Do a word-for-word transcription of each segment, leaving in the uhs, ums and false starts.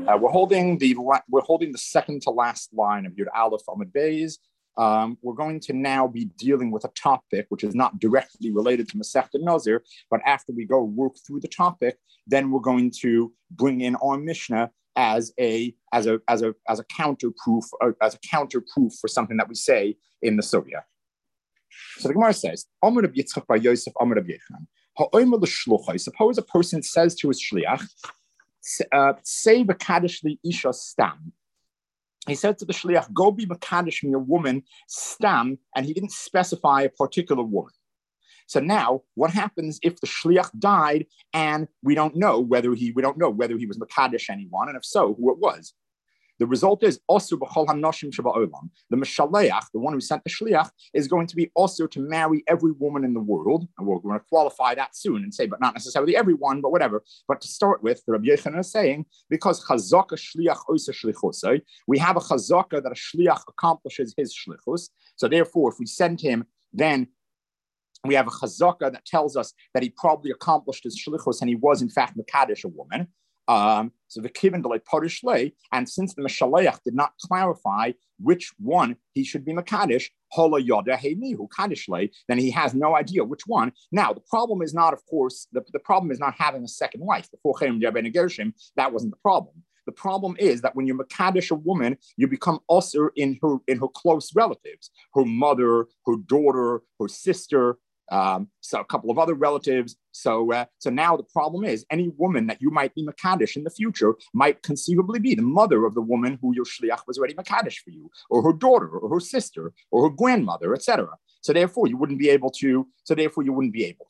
Uh, we're holding the we're holding the second to last line of Yud Aleph Amud Beis. Um, we're going to now be dealing with a topic which is not directly related to Masechta Nazir, but after we go work through the topic, then we're going to bring in our Mishnah as a as a as a as a counter proof uh, as a counter proof for something that we say in the Sugya. So the Gemara says, Amar Rabbi Yitzchak bar Yosef, Amar Rabbi Yechon. Ha'omer l'shluchai. Suppose a person says to his shliach, uh, say b'kadish li isha stam. He said to the shliach, go be makadosh me a woman stam, and he didn't specify a particular woman. So now, what happens if the shliach died and we don't know whether he we don't know whether he was makadosh anyone, and if so, who it was? The result is also b'chol hanoshim sheba'olam. The mishaleach, the one who sent the shliach, is going to be also to marry every woman in the world. And we're going to qualify that soon and say, but not necessarily everyone, but whatever. But to start with, the Rabbi Yechon is saying, because chazaka shliach oisa shlichusay, we have a chazaka that a shliach accomplishes his shlichus. So therefore, if we send him, then we have a chazaka that tells us that he probably accomplished his shlichus and he was in fact mekadesh a woman. Um, so the kiven delay parishle, and since the Meshaleach did not clarify which one he should be makadesh, hola yoda heimihu kadishle, then he has no idea which one. Now the problem is not, of course, the, the problem is not having a second wife. Before Gershim, that wasn't the problem. The problem is that when you makadesh a woman, you become usher in her in her close relatives, her mother, her daughter, her sister. Um, so a couple of other relatives. So, uh, so now the problem is any woman that you might be makadesh in the future might conceivably be the mother of the woman who your shliach was already makadesh for you, or her daughter, or her sister, or her grandmother, et cetera. So therefore, you wouldn't be able to. So therefore, you wouldn't be able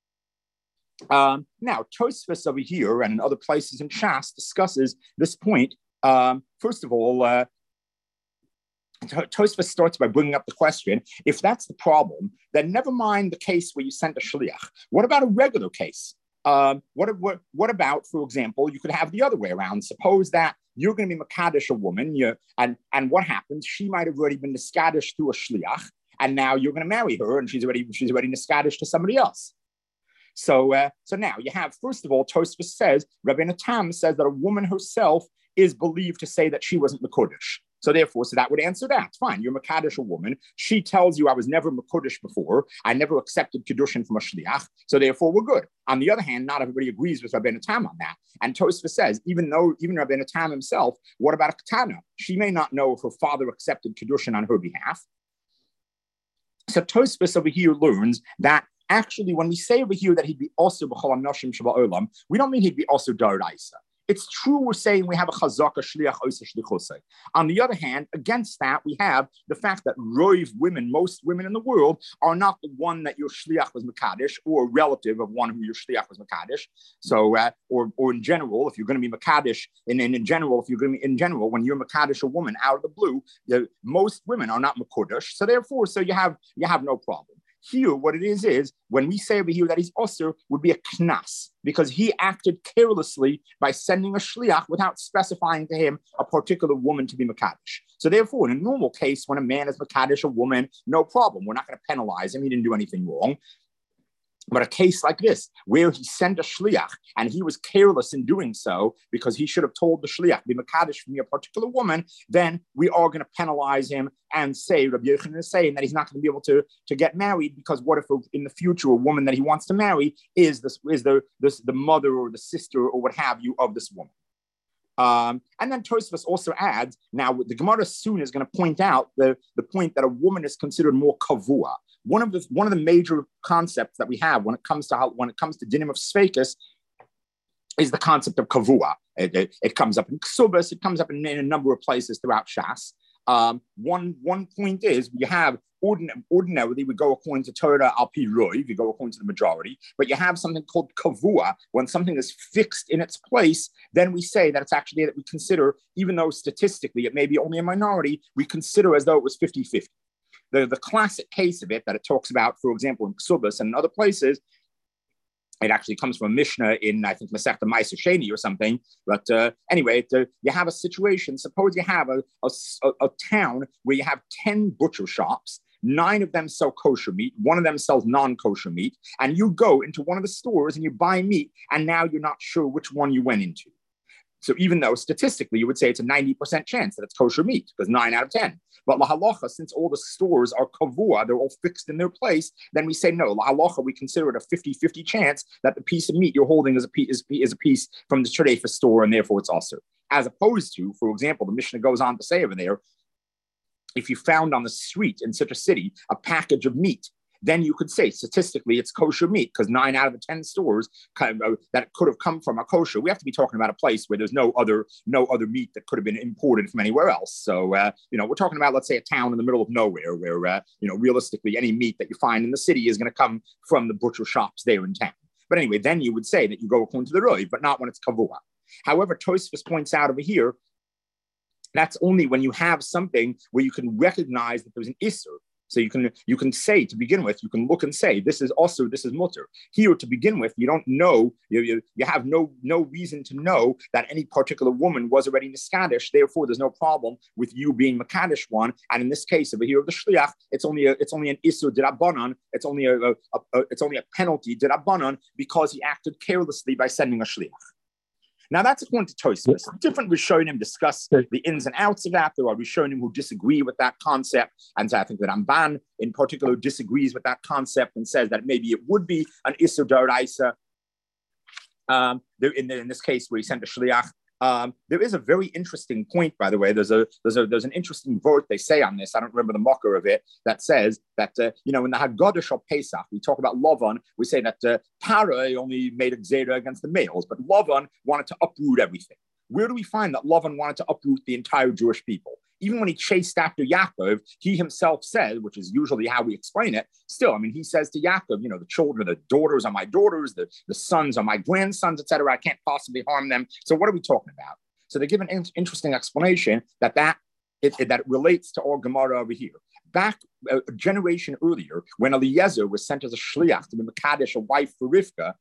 to. Um, now, Tosfos over here and in other places in Shas discusses this point. Um, first of all. Uh, Tosfos starts by bringing up the question, if that's the problem, then never mind the case where you sent a shliach. What about a regular case? Um, what, what, what about, for example, you could have the other way around. Suppose that you're going to be makadesh a woman, you, and, and what happens? She might have already been niskadish through a shliach, and now you're going to marry her, and she's already she's already niskadish to somebody else. So, uh, so now you have, first of all, Tosfos says, Rabbeinu Tam says that a woman herself is believed to say that she wasn't Mekudesh. So therefore, so that would answer that. Fine, you're Mekadesh a woman. She tells you I was never Mekudesh before. I never accepted Kedushin from a Shliach. So therefore, we're good. On the other hand, not everybody agrees with Rabbeinu Tam on that. And Tosfos says, even though, even Rabbeinu Tam himself, what about a Ketana? She may not know if her father accepted Kedushin on her behalf. So Tosfos over here learns that actually, when we say over here that he'd be also b'chol hanoshim sheba'olam, we don't mean he'd be also daraisa. It's true we're saying we have a chazaka shliach oisa shlichosei. On the other hand, against that, we have the fact that roiv women, most women in the world, are not the one that your shliach was makadesh or a relative of one who your shliach was makadesh. So, uh, or or in general, if you're going to be makadesh, and in, in general, if you're going to be in general, when you're makadesh a woman out of the blue, the, most women are not makodesh. So therefore, so you have you have no problem. Here, what it is, is when we say over here that he's osir, would be a knas, because he acted carelessly by sending a shliach without specifying to him a particular woman to be makadesh. So therefore, in a normal case, when a man is makadesh a woman, no problem. We're not going to penalize him. He didn't do anything wrong. But a case like this, where he sent a shliach and he was careless in doing so because he should have told the shliach, be makadesh for me a particular woman, then we are going to penalize him and say, Rabbi Yochanan is saying that he's not going to be able to, to get married because what if in the future a woman that he wants to marry is this is the this the mother or the sister or what have you of this woman. Um, and then Tosfos also adds, now the Gemara soon is going to point out the, the point that a woman is considered more kavua. One of the one of the major concepts that we have when it comes to how, when it comes to dinim of sveikus is the concept of kavua. It, it, it comes up in Ksubas, it comes up in, in a number of places throughout Shas. Um, one one point is you have ordin- ordinarily we go according to Torah al pi roi, we go according to the majority, but you have something called kavua. When something is fixed in its place, then we say that it's actually that we consider, even though statistically it may be only a minority, we consider as though it was fifty-fifty. The, the classic case of it that it talks about, for example, in Ksubas and in other places, it actually comes from a Mishnah in, I think, Masechta Ma'aser Sheni or something. But uh, anyway, it, uh, you have a situation. Suppose you have a, a, a town where you have ten butcher shops. Nine of them sell kosher meat. One of them sells non-kosher meat. And you go into one of the stores and you buy meat. And now you're not sure which one you went into. So even though statistically you would say it's a ninety percent chance that it's kosher meat, because nine out of ten. But lahalacha, since all the stores are kavua, they're all fixed in their place, then we say no. Lahalacha, we consider it a fifty-fifty chance that the piece of meat you're holding is a piece, is, is a piece from the trefa store, and therefore it's also. As opposed to, for example, the Mishnah goes on to say over there, if you found on the street in such a city a package of meat, then you could say statistically it's kosher meat, because nine out of the ten stores kind of, uh, that could have come from a kosher. We have to be talking about a place where there's no other no other meat that could have been imported from anywhere else. So uh, you know, we're talking about, let's say, a town in the middle of nowhere where uh, you know, realistically any meat that you find in the city is going to come from the butcher shops there in town. But anyway, then you would say that you go according to the Roi, but not when it's kavua. However, Tosfos points out over here, that's only when you have something where you can recognize that there's an isser. So you can you can say to begin with, you can look and say, this is also, this is mutter. Here to begin with, you don't know, you, you, you have no no reason to know that any particular woman was already Niskadish. Therefore, there's no problem with you being Makadish one. And in this case, over here of the Shliach, it's only a, it's only an Isur Dirabanan, it's only a, a, a it's only a penalty Dirabanan because he acted carelessly by sending a Shliach. Now that's according to Tosfos. Different Rishonim discuss the ins and outs of that. There are Rishonim who disagree with that concept, and so I think that Ramban in particular disagrees with that concept and says that maybe it would be an Isur D'Oraisa. Um, there, in, in this case, where he sent a shliach. Um, there is a very interesting point, by the way. There's a there's a there's an interesting vote they say on this. I don't remember the mocker of it, that says that uh, you know, in the Haggadah of Pesach we talk about Lavan. We say that uh, Tara only made a gzera against the males, but Lavan wanted to uproot everything. Where do we find that Lavan wanted to uproot the entire Jewish people? Even when he chased after Yaakov, he himself said, which is usually how we explain it, still, I mean, he says to Yaakov, you know, the children, the daughters are my daughters, the, the sons are my grandsons, et cetera. I can't possibly harm them. So what are we talking about? So they give an in- interesting explanation that that it, it, that it relates to our Gemara over here. Back a, a generation earlier, when Eliezer was sent as a shliach to be Mekadesh, a wife for Rivka,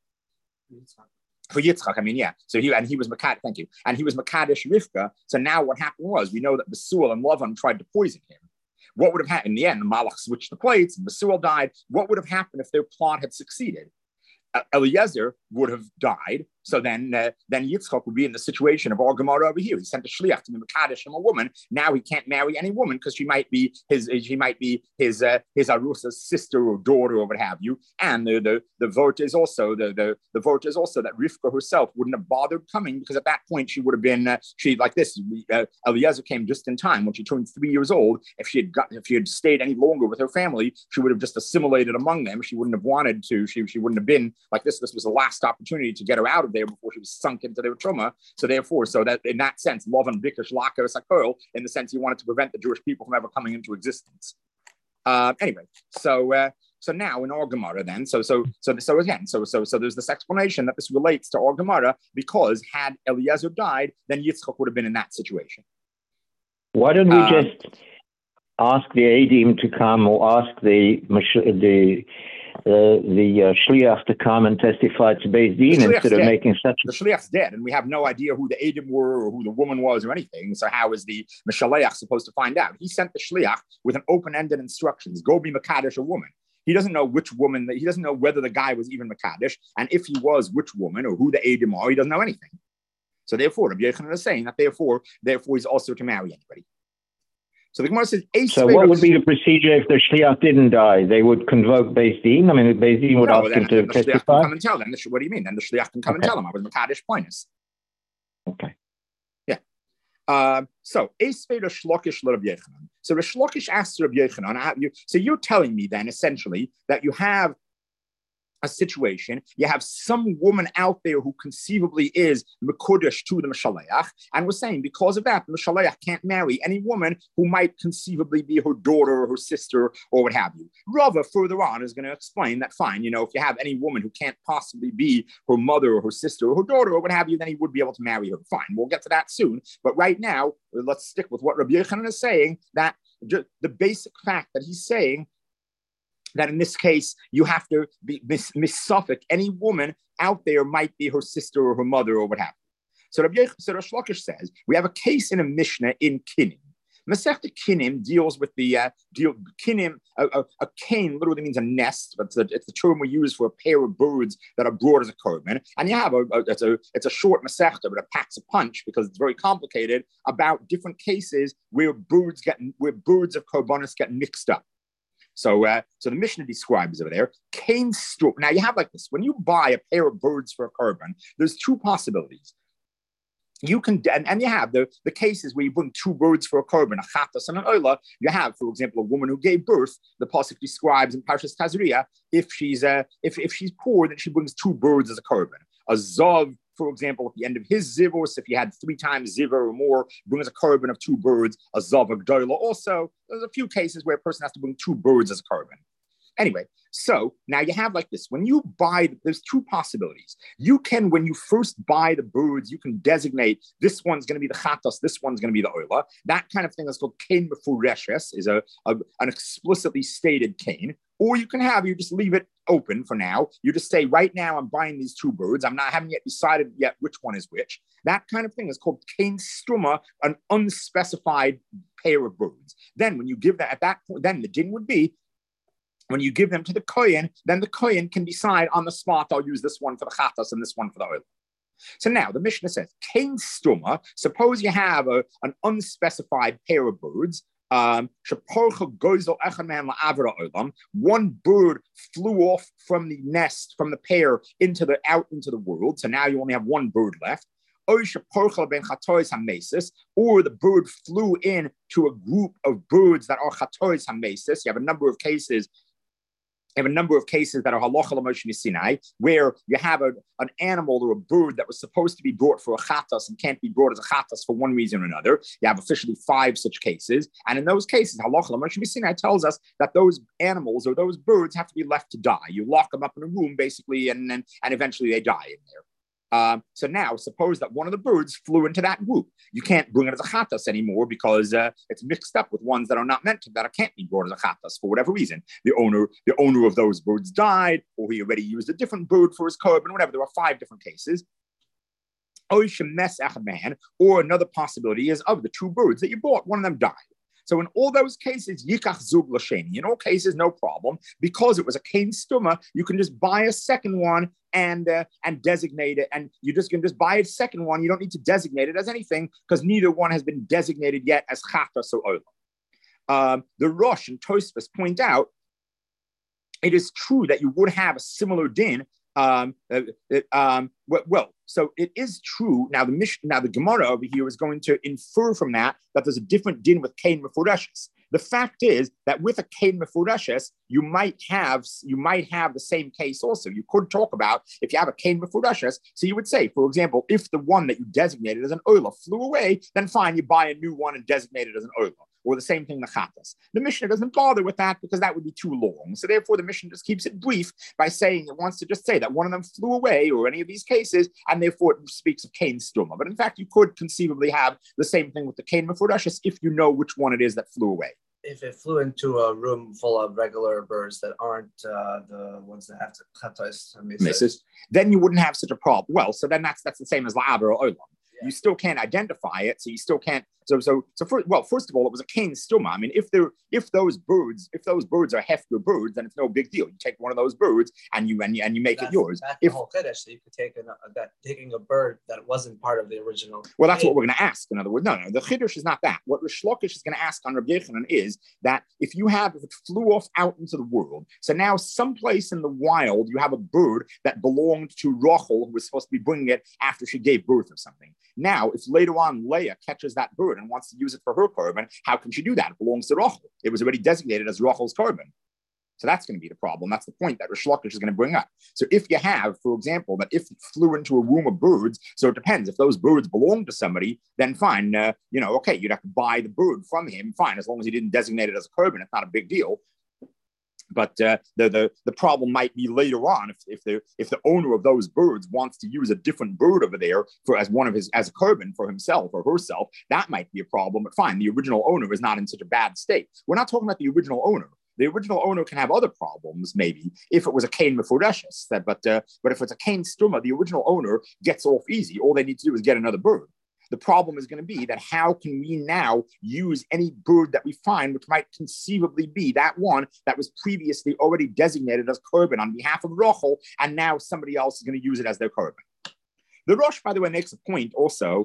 for Yitzchak, I mean, yeah. So he and he was Makad, thank you. And he was Makadesh Rivka. So now what happened was, we know that Besuel and Lavan tried to poison him. What would have happened? In the end, the Malach switched the plates, and Besuel died. What would have happened if their plot had succeeded? Uh, Eliezer would have died. So then, uh, then Yitzchak would be in the situation of our Gemara over here. He sent a shliach to be Mekadesh him a woman. Now he can't marry any woman because she might be his, she might be his, uh, his Arusa's sister or daughter or what have you. And the the, the vote is also the, the the vote is also that Rivka herself wouldn't have bothered coming, because at that point she would have been uh, she like this. Uh, Eliezer came just in time when she turned three years old. If she had got if she had stayed any longer with her family, she would have just assimilated among them. She wouldn't have wanted to. She she wouldn't have been like this. This was the last opportunity to get her out of there before she was sunk into their trauma. So therefore, so that in that sense, Lavan Bikash Laka Sakol, in the sense he wanted to prevent the Jewish people from ever coming into existence. Uh, anyway, so uh, so now in our Gemara, then, so so so so again, so so so there's this explanation that this relates to our Gemara, because had Eliezer died, then Yitzchak would have been in that situation. Why don't we uh, just ask the Adim to come, or ask the the Uh, the uh, shliach to come and testify to Beis Din instead of dead. making such a... The shliach's dead, and we have no idea who the Adim were or who the woman was or anything. So how is the Mishaleach supposed to find out? He sent the shliach with an open-ended instructions. Go be Makadesh a woman. He doesn't know which woman, he doesn't know whether the guy was even Makadesh, and if he was, which woman or who the Adim are, he doesn't know anything. So therefore, Rabbi Yochanan is saying that therefore, therefore he's also to marry anybody. So the Gemara says, so what would be the procedure if the shliach didn't die? They would convoke Beis Din? I mean, Beis Din would no, ask then, him to then the testify? Shliach can come and tell them. What do you mean? Then the shliach can come okay. and tell them, I was Makadesh Poinus. Okay. Yeah. Um, so, Esvei Rish Lakish Rabbi Yochanan. So Rish Lakish asks Rabbi Yochanan, so you're telling me then, essentially, that you have a situation, you have some woman out there who conceivably is Mekudesh to the Mishaleach, and we're saying because of that, the Mishaleach can't marry any woman who might conceivably be her daughter or her sister or what have you. Rava further on is going to explain that fine, you know, if you have any woman who can't possibly be her mother or her sister or her daughter or what have you, then he would be able to marry her. Fine, we'll get to that soon. But right now, let's stick with what Rabbi Yochanan is saying, that the basic fact that he's saying that in this case, you have to be mis- missuffix. Any woman out there might be her sister or her mother or what have you. So Rabbi so Rish Lakish says, we have a case in a Mishnah in Kinnim. Masechta Kinim deals with the uh, deal Kinim. A, a, a cane literally means a nest, but it's the, it's the term we use for a pair of birds that are brought as a korban. And you have a, a it's a it's a short Masechta, but it packs a punch because it's very complicated about different cases where birds get where birds of korbanos get mixed up. So, uh, so the Mishnah describes over there, cane stum. Now you have like this: when you buy a pair of birds for a korban, there's two possibilities. You can, and, and you have the, the cases where you bring two birds for a korban, a chatas and an oila. You have, for example, a woman who gave birth. The pasuk describes in Parshas Tazria, if she's uh, if if she's poor, then she brings two birds as a korban. A zav, for example, at the end of his zivos, if he had three times ziva or more, brings a korban of two birds. A zav agdoila also. There's a few cases where a person has to bring two birds as a korban. Anyway, so now you have like this. When you buy, there's two possibilities. You can, when you first buy the birds, you can designate this one's going to be the chatas, this one's going to be the oila. That kind of thing is called kain mefureshes, is a, a an explicitly stated kain. Or you can have, you just leave it open for now. You just say, right now I'm buying these two birds. I'm not, I haven't yet decided yet which one is which. That kind of thing is called kain struma, an unspecified pair of birds. Then when you give that, at that point, then the din would be, when you give them to the kohen, then the kohen can decide on the spot, I'll use this one for the chatas and this one for the oil. So now the Mishnah says, kain stuma, suppose you have a, an unspecified pair of birds. Um, one bird flew off from the nest, from the pair into the out into the world. So now you only have one bird left. Or the bird flew in to a group of birds that are chatois hamesis. You have a number of cases. You have a number of cases that are halacha l'moshe Sinai, where you have a, an animal or a bird that was supposed to be brought for a chatas and can't be brought as a chatas for one reason or another. You have officially five such cases. And in those cases, halacha l'moshe Sinai tells us that those animals or those birds have to be left to die. You lock them up in a room, basically, and, and, and eventually they die in there. Um, so now, suppose that one of the birds flew into that group. You can't bring it as a chatas anymore because uh, it's mixed up with ones that are not meant to, that can't be brought as a chatas for whatever reason. The owner, the owner of those birds died, or he already used a different bird for his korban, whatever. There are five different cases. Or another possibility is of the two birds that you bought, one of them died. So in all those cases, yikach zug l'sheni. In all cases, no problem, because it was a kain stuma. You can just buy a second one and uh, and designate it, and you just can just buy a second one. You don't need to designate it as anything because neither one has been designated yet as chatas or oila. Um, the Rosh and Tosfos point out it is true that you would have a similar din. Um, uh, um, well, so it is true. Now the Mishnah, now the Gemara over here is going to infer from that that there's a different din with kain mefureshes. The fact is that with a kain mefureshes, you might have you might have the same case also. You could talk about if you have a kain mefureshes. So you would say, for example, if the one that you designated as an oila flew away, then fine, you buy a new one and designate it as an oila. Or the same thing, the chatas. The Mishnah doesn't bother with that because that would be too long. So therefore, the Mishnah just keeps it brief by saying it wants to just say that one of them flew away or any of these cases, and therefore it speaks of kain stuma. But in fact, you could conceivably have the same thing with the kain mefureshes if you know which one it is that flew away. If it flew into a room full of regular birds that aren't uh, the ones that have to chatos misses, then you wouldn't have such a problem. Well, so then that's that's the same as la'av or olam. You still can't identify it, so you still can't. So, so, so. For, well, first of all, it was a kain stuma. I mean, if there, if those birds, if those birds are hefker birds, then it's no big deal. You take one of those birds and you and you, and you make that's, it yours. That's if, the whole chiddush, so you could take an, uh, that taking a bird that wasn't part of the original. Well, that's what we're going to ask. In other words, no, no, the chiddush is not that. What Rish Lakish is going to ask on Rabbi Yechanan is that if you have, if it flew off out into the world, so now someplace in the wild you have a bird that belonged to Rachel, who was supposed to be bringing it after she gave birth or something. Now, if later on Leah catches that bird and wants to use it for her korban, how can she do that? It belongs to Rachel. It was already designated as Rachel's korban. So that's going to be the problem. That's the point that Rish Lakish is going to bring up. So if you have, for example, that if it flew into a room of birds, so it depends. If those birds belong to somebody, then fine. Uh, you know, okay, you'd have to buy the bird from him. Fine, as long as he didn't designate it as a korban, it's not a big deal. But uh, the, the the problem might be later on if if the if the owner of those birds wants to use a different bird over there for as one of his as a korban for himself or herself, that might be a problem. But fine, the original owner is not in such a bad state. We're not talking about the original owner. The original owner can have other problems, maybe if it was a kain mefureshes. That, but uh, but if it's a kain stuma, the original owner gets off easy. All they need to do is get another bird. the problem is going to be that how can we now use any bird that we find, which might conceivably be that one that was previously already designated as korban on behalf of Rachel, and now somebody else is going to use it as their korban. The Rosh, by the way, makes a point also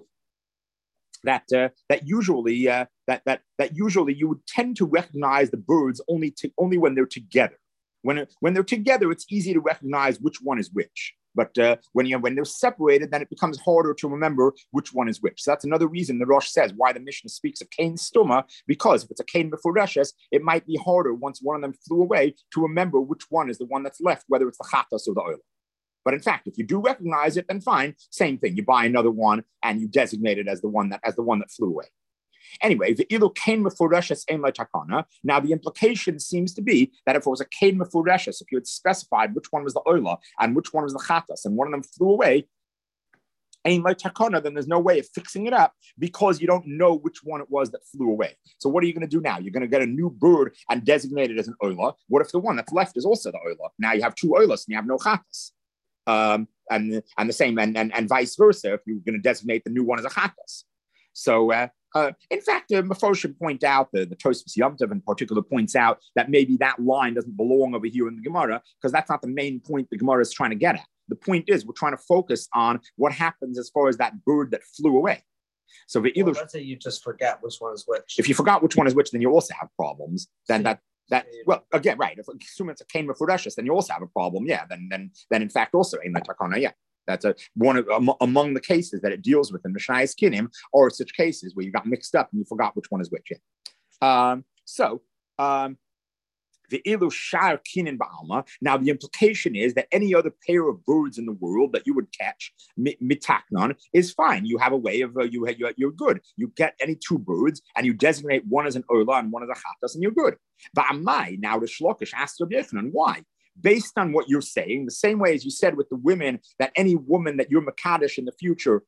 that uh, that usually uh, that that that usually you would tend to recognize the birds only to, only when they're together. When when they're together, it's easy to recognize which one is which. But uh, when you when they're separated, then it becomes harder to remember which one is which. So that's another reason the Rosh says why the Mishnah speaks of Cain Stuma, because if it's a Cain Mefureshes, it might be harder once one of them flew away to remember which one is the one that's left, whether it's the Chatas or the Oil. But in fact, if you do recognize it, then fine, same thing. You buy another one and you designate it as the one that as the one that flew away. Anyway, the ilu kain mefureshes ein takana. Now the implication seems to be that if it was a kain mefureshes, if you had specified which one was the oila and which one was the chatas, and one of them flew away, ein takana, then there's no way of fixing it up because you don't know which one it was that flew away. So what are you going to do now? You're going to get a new bird and designate it as an oila. What if the one that's left is also the oila? Now you have two oilas and you have no chatas. Um, and and the same and, and and vice versa if you're going to designate the new one as a chatas. So uh, uh, in fact, uh, Mefoshim point out the the Tosfos Yom Tov in particular points out that maybe that line doesn't belong over here in the Gemara because that's not the main point the Gemara is trying to get at. The point is we're trying to focus on what happens as far as that bird that flew away. So the well, let's say you just forget which one is which. If you forgot which one is which, then you also have problems. Then that. That well, again, right. If assuming it's a kain mefureshes, then you also have a problem. Yeah, then then then in fact also ein takana. Yeah, that's a one of um, among the cases that it deals with in Mishnayos Kinim, or such cases where you got mixed up and you forgot which one is which. Yeah. Um, so um, the ilu shar kinin ba'alma. Now the implication is that any other pair of birds in the world that you would catch mitaknon is fine. You have a way of uh, you you're, you're good. You get any two birds and you designate one as an ola and one as a chatas, and you're good. Ba'amai, now the shlokish asked Rabbi Yochanan why. Based on what you're saying, the same way as you said with the women, that any woman that you're makadosh in the future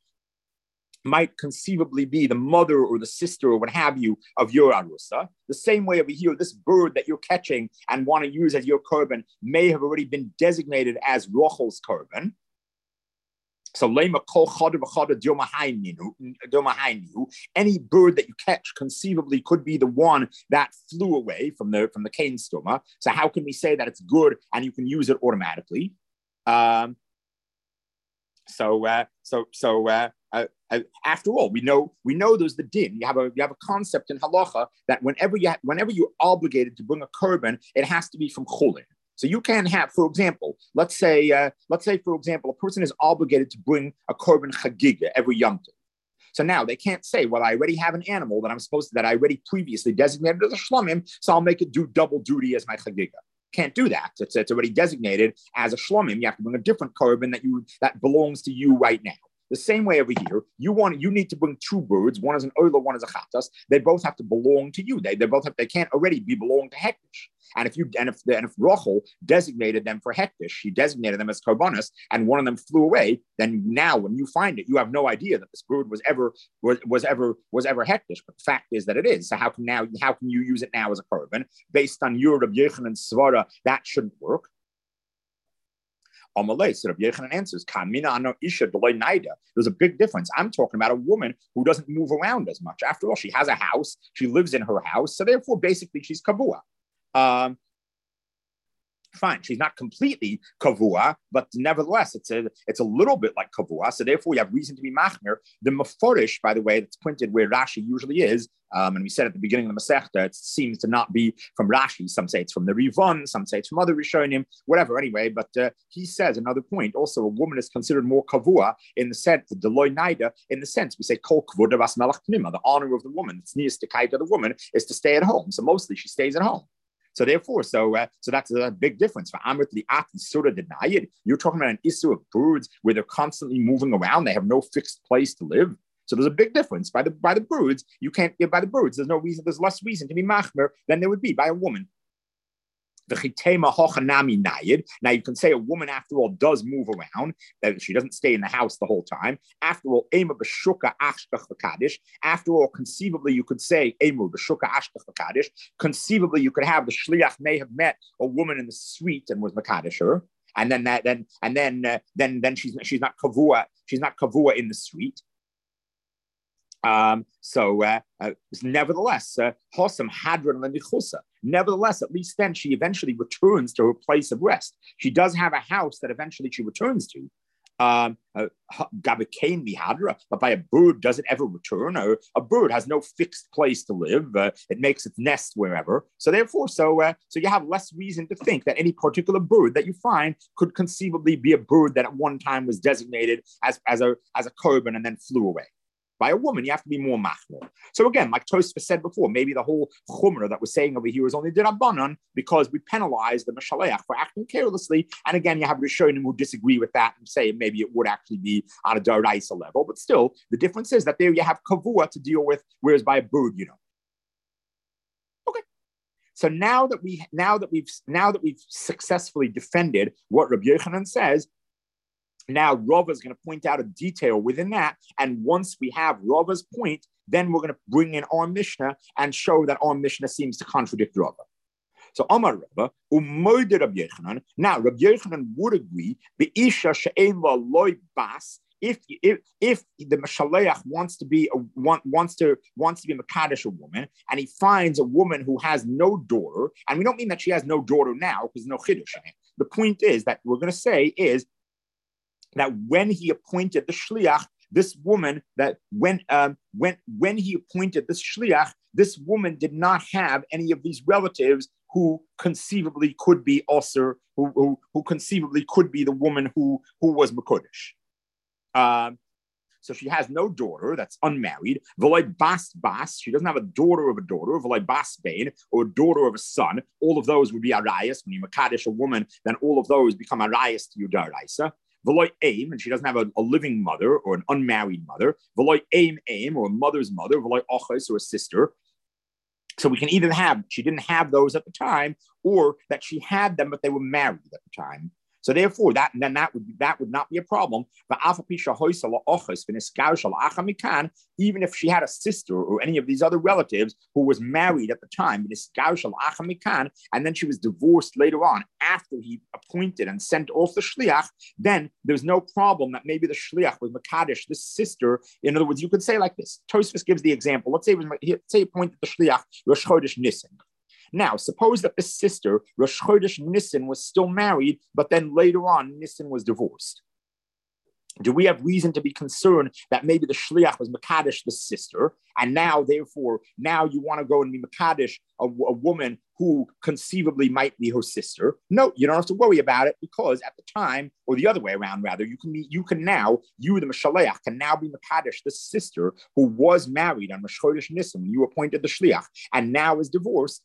might conceivably be the mother or the sister or what have you of your arusa. The same way over here, this bird that you're catching and want to use as your korban may have already been designated as Rachel's korban. So lema kol chada v'chada domahainu. Any bird that you catch conceivably could be the one that flew away from the from the kain stoma. So how can we say that it's good and you can use it automatically? Um, so uh, so so. Uh, Uh, uh, after all, we know we know there's the din. You have a you have a concept in halacha that whenever you ha- whenever you're obligated to bring a korban, it has to be from chulin. So you can have, for example, let's say uh, let's say for example, a person is obligated to bring a korban chagiga every Yom Tov. So now they can't say, well, I already have an animal that I'm supposed to that I already previously designated as a shlomim, so I'll make it do double duty as my chagiga. Can't do that. It's, it's already designated as a shlomim. You have to bring a different korban that you that belongs to you right now. The same way over here, you want you need to bring two birds. One is an oila, one is a chatas. They both have to belong to you. They they both have, they can't already be belong to hektish. And if you and if the, and if Rachel designated them for hektish, she designated them as korbanos, and one of them flew away. Then now, when you find it, you have no idea that this bird was ever was, was ever was ever hektish. But the fact is that it is. So how can now how can you use it now as a korban based on your Rabbi Yochanan svara? That shouldn't work. Amalei, so Rabbi Yochanan answers, there's a big difference. I'm talking about a woman who doesn't move around as much. After all, she has a house, she lives in her house, so therefore, basically, she's kavua. Um, fine, she's not completely kavua, but nevertheless, it's a it's a little bit like kavua, so therefore, you have reason to be machmir. The maforish, by the way, that's printed where Rashi usually is, um, and we said at the beginning of the Masechta, it seems to not be from Rashi. Some say it's from the Rivon, some say it's from other Rishonim, whatever, anyway, but uh, he says another point, also a woman is considered more kavua in the sense, the Deloy Naida, in the sense, we say kol kavua bas melach pnima, the honor of the woman, the tznius dekayta of the woman is to stay at home, so mostly she stays at home. So therefore, so uh, so that's a big difference. For Amrit li'ati surah denied, you're talking about an issue of birds where they're constantly moving around. They have no fixed place to live. So there's a big difference. By the by the birds, you can't get by the birds. There's no reason. There's less reason to be machmer than there would be by a woman. Now you can say a woman, after all, does move around. That she doesn't stay in the house the whole time. After all, after all, conceivably you could say conceivably you could have the shliach may have met a woman in the street and was makadosh her, and then that then and then uh, then then she's she's not kavua she's not kavua in the street. Um, so, uh, uh, nevertheless, uh, Hossam Hadron Lenichusa. Nevertheless, at least then she eventually returns to her place of rest. She does have a house that eventually she returns to. Um, uh, but by a bird, does it ever return? Or a bird has no fixed place to live. Uh, it makes its nest wherever. So therefore, so uh, so you have less reason to think that any particular bird that you find could conceivably be a bird that at one time was designated as, as a as a korban and then flew away. By a woman, you have to be more machmir. So again, like Tosfos said before, maybe the whole chumrah that we're saying over here is only dirabanan because we penalize the mashaleach for acting carelessly. And again, you have Rishonim who disagree with that and say maybe it would actually be on a daraisa level. But still, the difference is that there you have kavua to deal with, whereas by a bird, you don't. Okay. So now that we now that we've now that we've successfully defended what Rabbi Yochanan says. Now, Rava is going to point out a detail within that. And once we have Rava's point, then we're going to bring in our Mishnah and show that our Mishnah seems to contradict Rava. So, Amar Rava, Umoide Rabbi Yochanan. Now, Rabbi Yochanan would agree, Be'isha she'en la loy bas, if if if the Mashaleach wants to be a, want, wants to wants to be Makadesh a woman, and he finds a woman who has no daughter, and we don't mean that she has no daughter now because no chiddush in it. The point is that we're going to say is that when he appointed the shliach, this woman that when um, when when he appointed this shliach, this woman did not have any of these relatives who conceivably could be Osir, who, who who conceivably could be the woman who who was Makodesh. Um, so she has no daughter that's unmarried. V'loy bas bas, she doesn't have a daughter of a daughter. V'loy bas bain, or a daughter of a son. All of those would be arayas. When you Makadesh a woman, then all of those become arayas to your daraisa. V'loy aim, and she doesn't have a, a living mother or an unmarried mother. V'loy aim aim, or a mother's mother. V'loy ochos, or a sister. So we can either have she didn't have those at the time, or that she had them but they were married at the time. So therefore, that then that would that would not be a problem. Even if she had a sister or any of these other relatives who was married at the time, and then she was divorced later on after he appointed and sent off the shliach, then there's no problem that maybe the shliach was makadesh this sister. In other words, you could say like this. Tosfos gives the example. Let's say it was let's say he appointed the shliach Rosh Chodesh Nisan. Now, suppose that the sister, Rosh Chodesh Nisan, was still married, but then later on, Nisan was divorced. Do we have reason to be concerned that maybe the shliach was Makadesh, the sister, and now, therefore, now you want to go and be Makadesh, a, a woman who conceivably might be her sister? No, you don't have to worry about it because at the time, or the other way around, rather, you can be, you can now, you, the Mashaleach, can now be Makadesh, the sister who was married on Rosh Chodesh Nisan when you appointed the shliach, and now is divorced.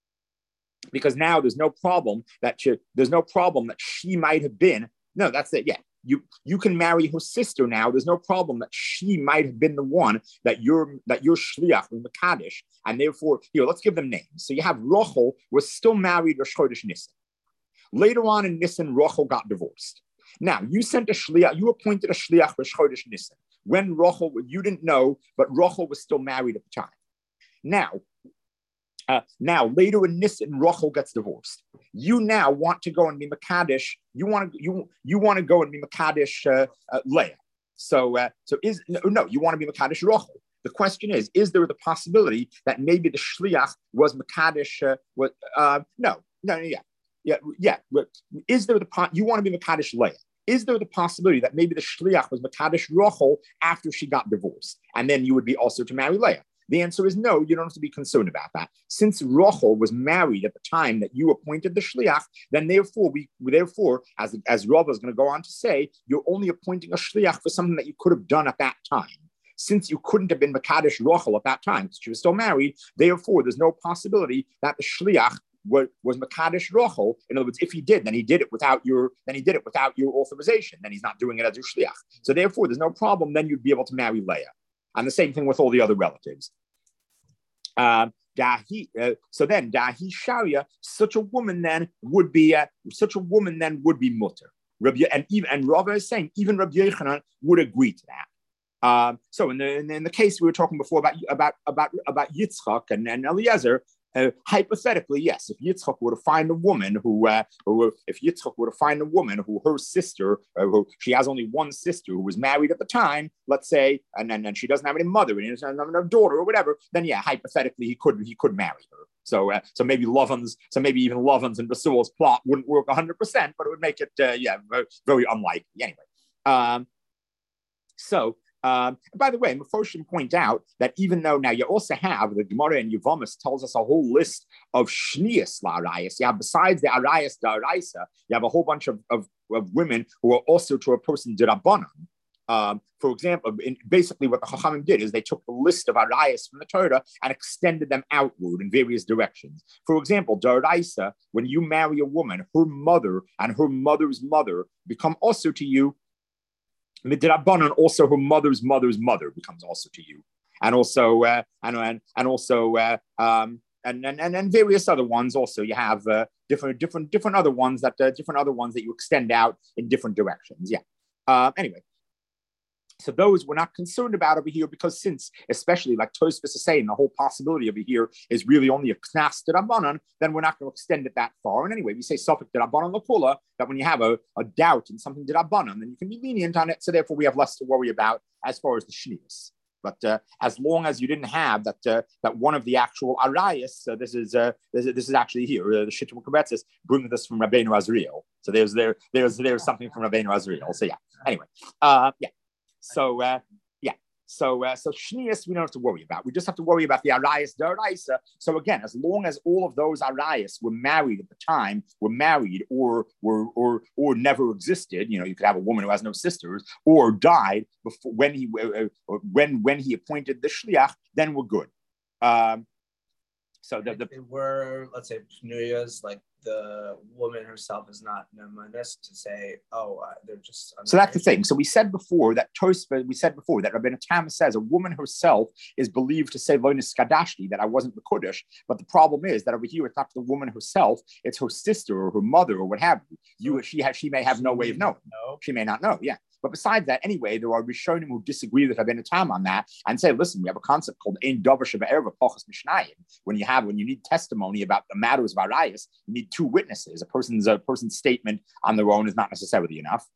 Because now there's no problem that she, there's no problem that she might have been. No, that's it. Yeah, you you can marry her sister now. There's no problem that she might have been the one that your that your shliach was makadesh, and therefore here let's give them names. So you have Rochel was still married Rosh Chodesh Nisan. Later on in Nisan, Rochel got divorced. Now you sent a shliach. You appointed a shliach Rosh Chodesh Nisan when Rochel you didn't know, but Rochel was still married at the time. Now. Uh, now, later in Nisan, Rochel gets divorced. You now want to go and be Makadesh. You want to you you want to go and be Makadesh uh, uh, Leah. So uh, so is no, no you want to be Makadesh Rochel. The question is: is there the possibility that maybe the shliach was Makadesh? Uh, was, uh, no, no, yeah, yeah, yeah. Is there the po- you want to be Makadesh Leah? Is there the possibility that maybe the shliach was Makadesh Rochel after she got divorced, and then you would be also to marry Leah? The answer is no, you don't have to be concerned about that. Since Rochel was married at the time that you appointed the shliach, then therefore, we therefore, as, as Rava is going to go on to say, you're only appointing a shliach for something that you could have done at that time. Since you couldn't have been Makadesh Rochel at that time, because she was still married, therefore, there's no possibility that the shliach was, was Makadesh Rochel. In other words, if he did, then he did it without your, then he did it without your authorization. Then he's not doing it as your shliach. So therefore, there's no problem. Then you'd be able to marry Leah. And the same thing with all the other relatives. Uh, dahi, uh, so then, dahi sharia, such a woman then would be uh, such a woman then would be mutter. Rabbi, and even and Rava is saying even Rabbi Yochanan would agree to that. Um, so in the, in the in the case we were talking before about about about about Yitzchak and, and Eliezer, Uh, hypothetically, yes, if Yitzchak were to find a woman who, uh, who if Yitzchak were to find a woman who her sister, uh, who she has only one sister who was married at the time, let's say, and then and she doesn't have any mother and doesn't have a daughter or whatever, then yeah, hypothetically he could he could marry her. So uh, so maybe Lavan's, so maybe even Lavan's and Basul's plot wouldn't work one hundred percent, but it would make it uh, yeah very, very unlikely anyway. Um, so. Um, by the way, Mefoshim point out that even though now you also have the Gemara and Yevamis tells us a whole list of shnias la'arayas. You have besides the arayas da'araisa, you have a whole bunch of, of, of women who are also to a person d'Rabbanan. Um, for example, in, basically what the Chachamim did is they took the list of arayas from the Torah and extended them outward in various directions. For example, da'araisa, when you marry a woman, her mother and her mother's mother become also to you. Midrabanan, also her mother's mother's mother becomes also to you, and also uh, and and and also uh, um, and, and and and various other ones. Also, you have uh, different different different other ones that uh, different other ones that you extend out in different directions. Yeah. Uh, anyway, so those we're not concerned about over here because since, especially like Tosfos is saying, the whole possibility over here is really only a knas d'Rabbanan, then we're not going to extend it that far. And anyway, we say Sofik d'Rabbanan l'kula, that when you have a, a doubt in something d'Rabbanan, then you can be lenient on it. So therefore, we have less to worry about as far as the shnias. But uh, as long as you didn't have that, uh, that one of the actual arayas, uh, this is uh, this, this is actually here. Uh, the Shittim Kabetzis bring this from Rabbeinu Azriel. So there's there there's there's something from Rabbeinu Azriel. So yeah. Anyway, uh, yeah. So uh, yeah, so uh, so shnias we don't have to worry about. We just have to worry about the arayas d'oraisa. So again, as long as all of those arayas were married at the time, were married or were or or never existed, you know, you could have a woman who has no sisters or died before when he uh, when when he appointed the shliach, then we're good. Um, so the, the they were, let's say, pnuyas, like the woman herself is not nemanis to say, oh, uh, they're just. So that's the thing. So we said before that Tosfos, we said before that Rabbeinu Tam says a woman herself is believed to say loinis kadashti, that I wasn't the Kodesh. But the problem is that over here it's not the woman herself; it's her sister or her mother or what have you. You, she has, she may have no way of knowing. No. She may not know. Yeah. But besides that, anyway, there are Rishonim who disagree with Rabbeinu Tam on that and say, listen, we have a concept called Ein Davar Sheba'erva Pachas Mishnayim. When you have, when you need testimony about the matters of arayas, you need two witnesses. A person's a person's statement on their own is not necessarily enough.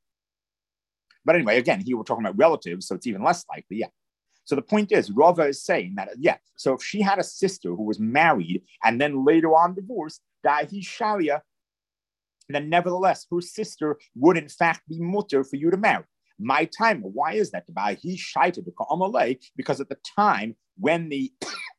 But anyway, again, here we're talking about relatives, so it's even less likely. Yeah. So the point is, Rava is saying that, yeah, so if she had a sister who was married and then later on divorced, Dahi Sharia, then nevertheless, her sister would in fact be mutter for you to marry. My time, why is that? Because at the time when the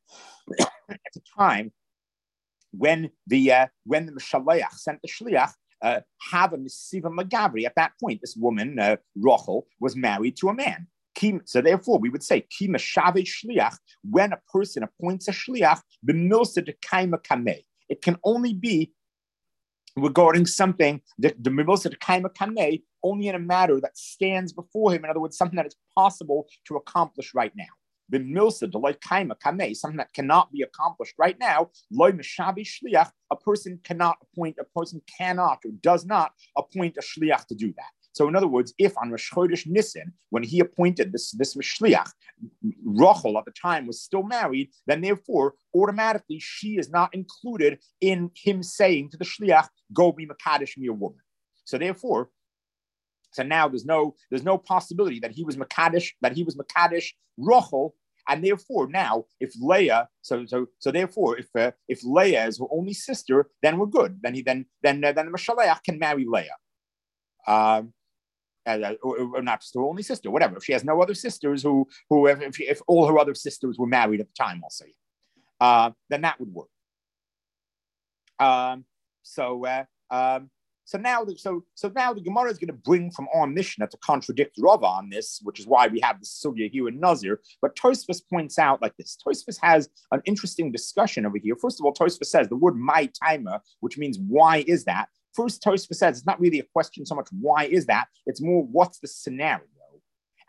at the time when the uh, when the Mishaleach sent the Shliach, uh, have a Mesiva Magabri. At that point, this woman, uh, Rochel, was married to a man. So therefore, we would say, Kima Shave Shliach, when a person appoints a Shliach, the Milsa de Kaima Kameh. It can only be regarding something, the Milsa de Kaima Kameh, only in a matter that stands before him. In other words, something that is possible to accomplish right now. The milsa deloy kaima kamei, something that cannot be accomplished right now. Loy mishabi shliach, a person cannot appoint, a person cannot or does not appoint a shliach to do that. So, in other words, if on Rosh Chodesh Nisan, when he appointed this this shliach, Rachel at the time was still married, then therefore automatically she is not included in him saying to the shliach, "Go be makadosh me a woman." So therefore. So now there's no there's no possibility that he was Makadish, that he was Makadish Rachel, and therefore now if Leah, so so so therefore if uh, if Leah is her only sister, then we're good. Then he then then uh, then the Mashaleach can marry Leah, um, uh, or, or not just her only sister, whatever. If she has no other sisters who who if, if, if all her other sisters were married at the time, I'll say, uh, then that would work. Um, so. Uh, um, So now, the, so so now the Gemara is going to bring from our Mishnah to contradict Rava on this, which is why we have the sugya here in Nazir. But Tosfos points out like this. Tosfos has an interesting discussion over here. First of all, Tosfos says the word "my timer," which means why is that? First, Tosfos says it's not really a question so much why is that. It's more what's the scenario.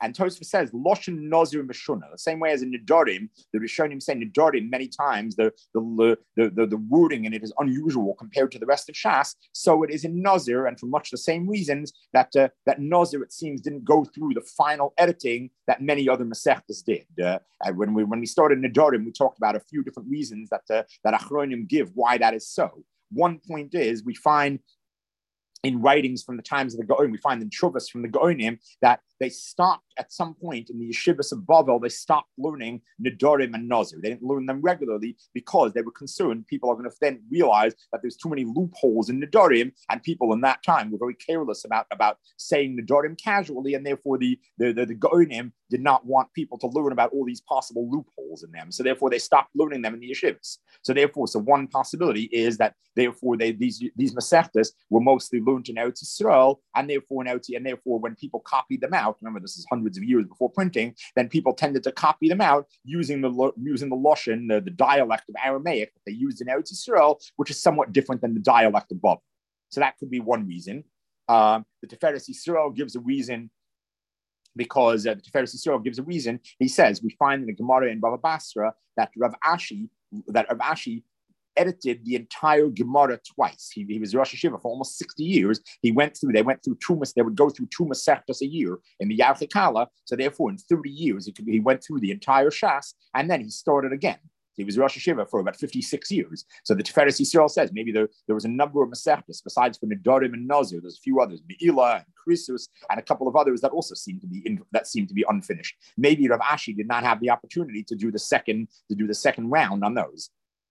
And Tosfos says, Loshen Nazir Meshuna, the same way as in Nidorim, the Rishonim say Nidorim many times, the, the, the, the, the wording in it is unusual compared to the rest of Shas. So it is in Nazir, and for much the same reasons that uh, that Nazir, it seems, didn't go through the final editing that many other Masechtas did. Uh, when we when we started Nidorim, we talked about a few different reasons that, uh, that Achronim give why that is so. One point is we find in writings from the times of the Gaonim, we find in Chuvas from the Gaonim that they stopped at some point in the yeshivas of Bavel, they stopped learning Nidorim and Nazir. They didn't learn them regularly because they were concerned people are going to then realize that there's too many loopholes in Nidorim, and people in that time were very careless about, about saying Nidorim casually, and therefore the, the, the, the Gaonim did not want people to learn about all these possible loopholes in them. So therefore they stopped learning them in the yeshivas. So therefore, so one possibility is that therefore they these these Masechtas were mostly learned in Eretz Yisrael, and therefore in Eretz, and therefore when people copied them out, remember this is hundreds of years before printing, then people tended to copy them out using the using the Loshen, the, the dialect of Aramaic that they used in Eretz Yisrael, which is somewhat different than the dialect of Bavel. So that could be one reason. Um, the Tiferes Yisrael gives a reason. Because uh, the Tiferes Yisrael gives a reason. He says, we find in the Gemara in Bava Basra that Rav Ashi, that Rav Ashi edited the entire Gemara twice. He, he was Rosh Hashiva for almost sixty years. He went through, they went through two, they would go through two Masechtas a year in the Yarchikala. So therefore, in thirty years, he, could, he went through the entire Shas, and then he started again. He was Rosh Hashiva for about fifty-six years. So the Tiferes Yisrael says maybe there, there was a number of Masechtas besides for Nidorim and Nazir. There's a few others, Be'ila and Krisus, and a couple of others that also seem to be in, that seem to be unfinished. Maybe Rav Ashi did not have the opportunity to do the second to do the second round on those.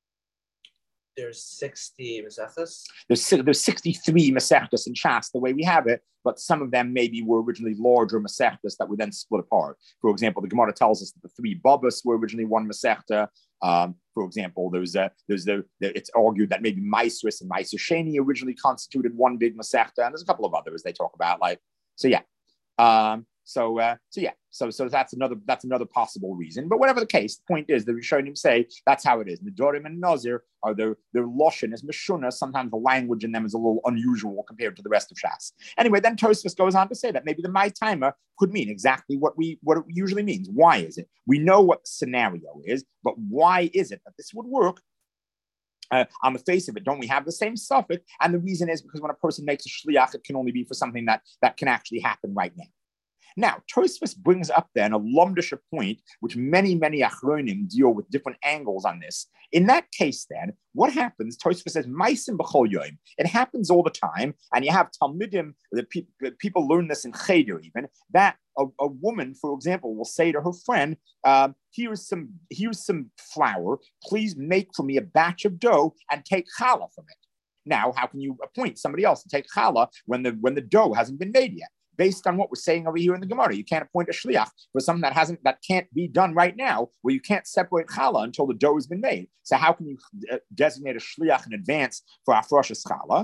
There's sixty Masechtas. There's there's sixty-three Masechtas in Shas the way we have it, but some of them maybe were originally larger Masechtas that were then split apart. For example, the Gemara tells us that the three Babas were originally one Masechta. Um, for example, there's a, there's the, the it's argued that maybe Maisris and Maiser Sheni originally constituted one big Masechta, and there's a couple of others they talk about. Like so, yeah. Um, So, uh, so yeah, so so that's another that's another possible reason. But whatever the case, the point is the Rishonim say that's how it is. Nidorim and Nazir are their their loshen is meshuna. Sometimes the language in them is a little unusual compared to the rest of Shas. Anyway, then Tosfos goes on to say that maybe the my timer could mean exactly what we what it usually means. Why is it? We know what the scenario is, but why is it that this would work? Uh, on the face of it, don't we have the same suffix? And the reason is because when a person makes a shliach, it can only be for something that that can actually happen right now. Now, Tosfos brings up then a lumdisha point, which many, many achronim deal with different angles on this. In that case, then, what happens? Tosfos says, "Maisim b'chol yoim." It happens all the time, and you have talmidim. The pe- people learn this in cheder even. That a, a woman, for example, will say to her friend, um, "Here's some, here's some flour. Please make for me a batch of dough and take challah from it." Now, how can you appoint somebody else to take challah when the when the dough hasn't been made yet? Based on what we're saying over here in the Gemara, you can't appoint a shliach for something that hasn't, that can't be done right now, where you can't separate challah until the dough has been made. So how can you uh, designate a shliach in advance for afroshas challah?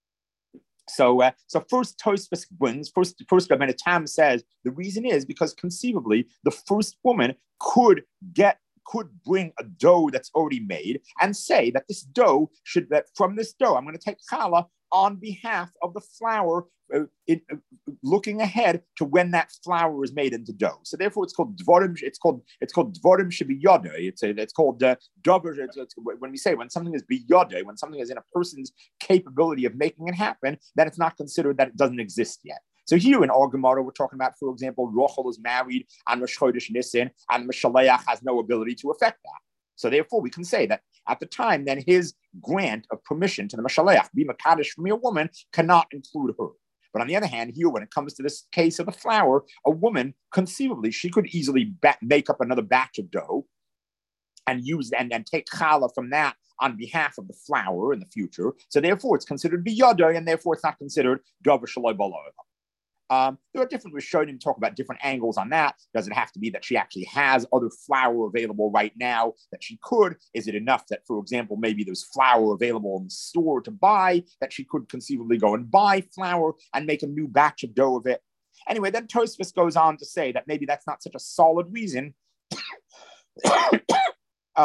So, uh, so first Tosfos brings first first Rabbeinu Tam says the reason is because conceivably the first woman could get. could bring a dough that's already made and say that this dough should, that from this dough, I'm going to take challah on behalf of the flour, uh, in, uh, looking ahead to when that flour is made into dough. So therefore, it's called dvorim. It's called it's called dvorim shebiyodeh. It's a, it's called uh, dover. It's, it's, when we say when something is biyodeh, when something is in a person's capability of making it happen, then it's not considered that it doesn't exist yet. So here in our Gemara, we're talking about, for example, Rochel is married on Rosh Chodesh Nisan, and Meshaleach has no ability to affect that. So therefore, we can say that at the time, then his grant of permission to the Meshaleach, be Makadosh from your woman, cannot include her. But on the other hand, here, when it comes to this case of the flour, a woman, conceivably, she could easily ba- make up another batch of dough and use and, and take challah from that on behalf of the flour in the future. So therefore, it's considered biyodeh, and therefore it's not considered davar shaloi balo. Um, there are different Rishonim talk about different angles on that. Does it have to be that she actually has other flour available right now that she could? Is it enough that, for example, maybe there's flour available in the store to buy that she could conceivably go and buy flour and make a new batch of dough of it? Anyway, then Tosfos goes on to say that maybe that's not such a solid reason. um,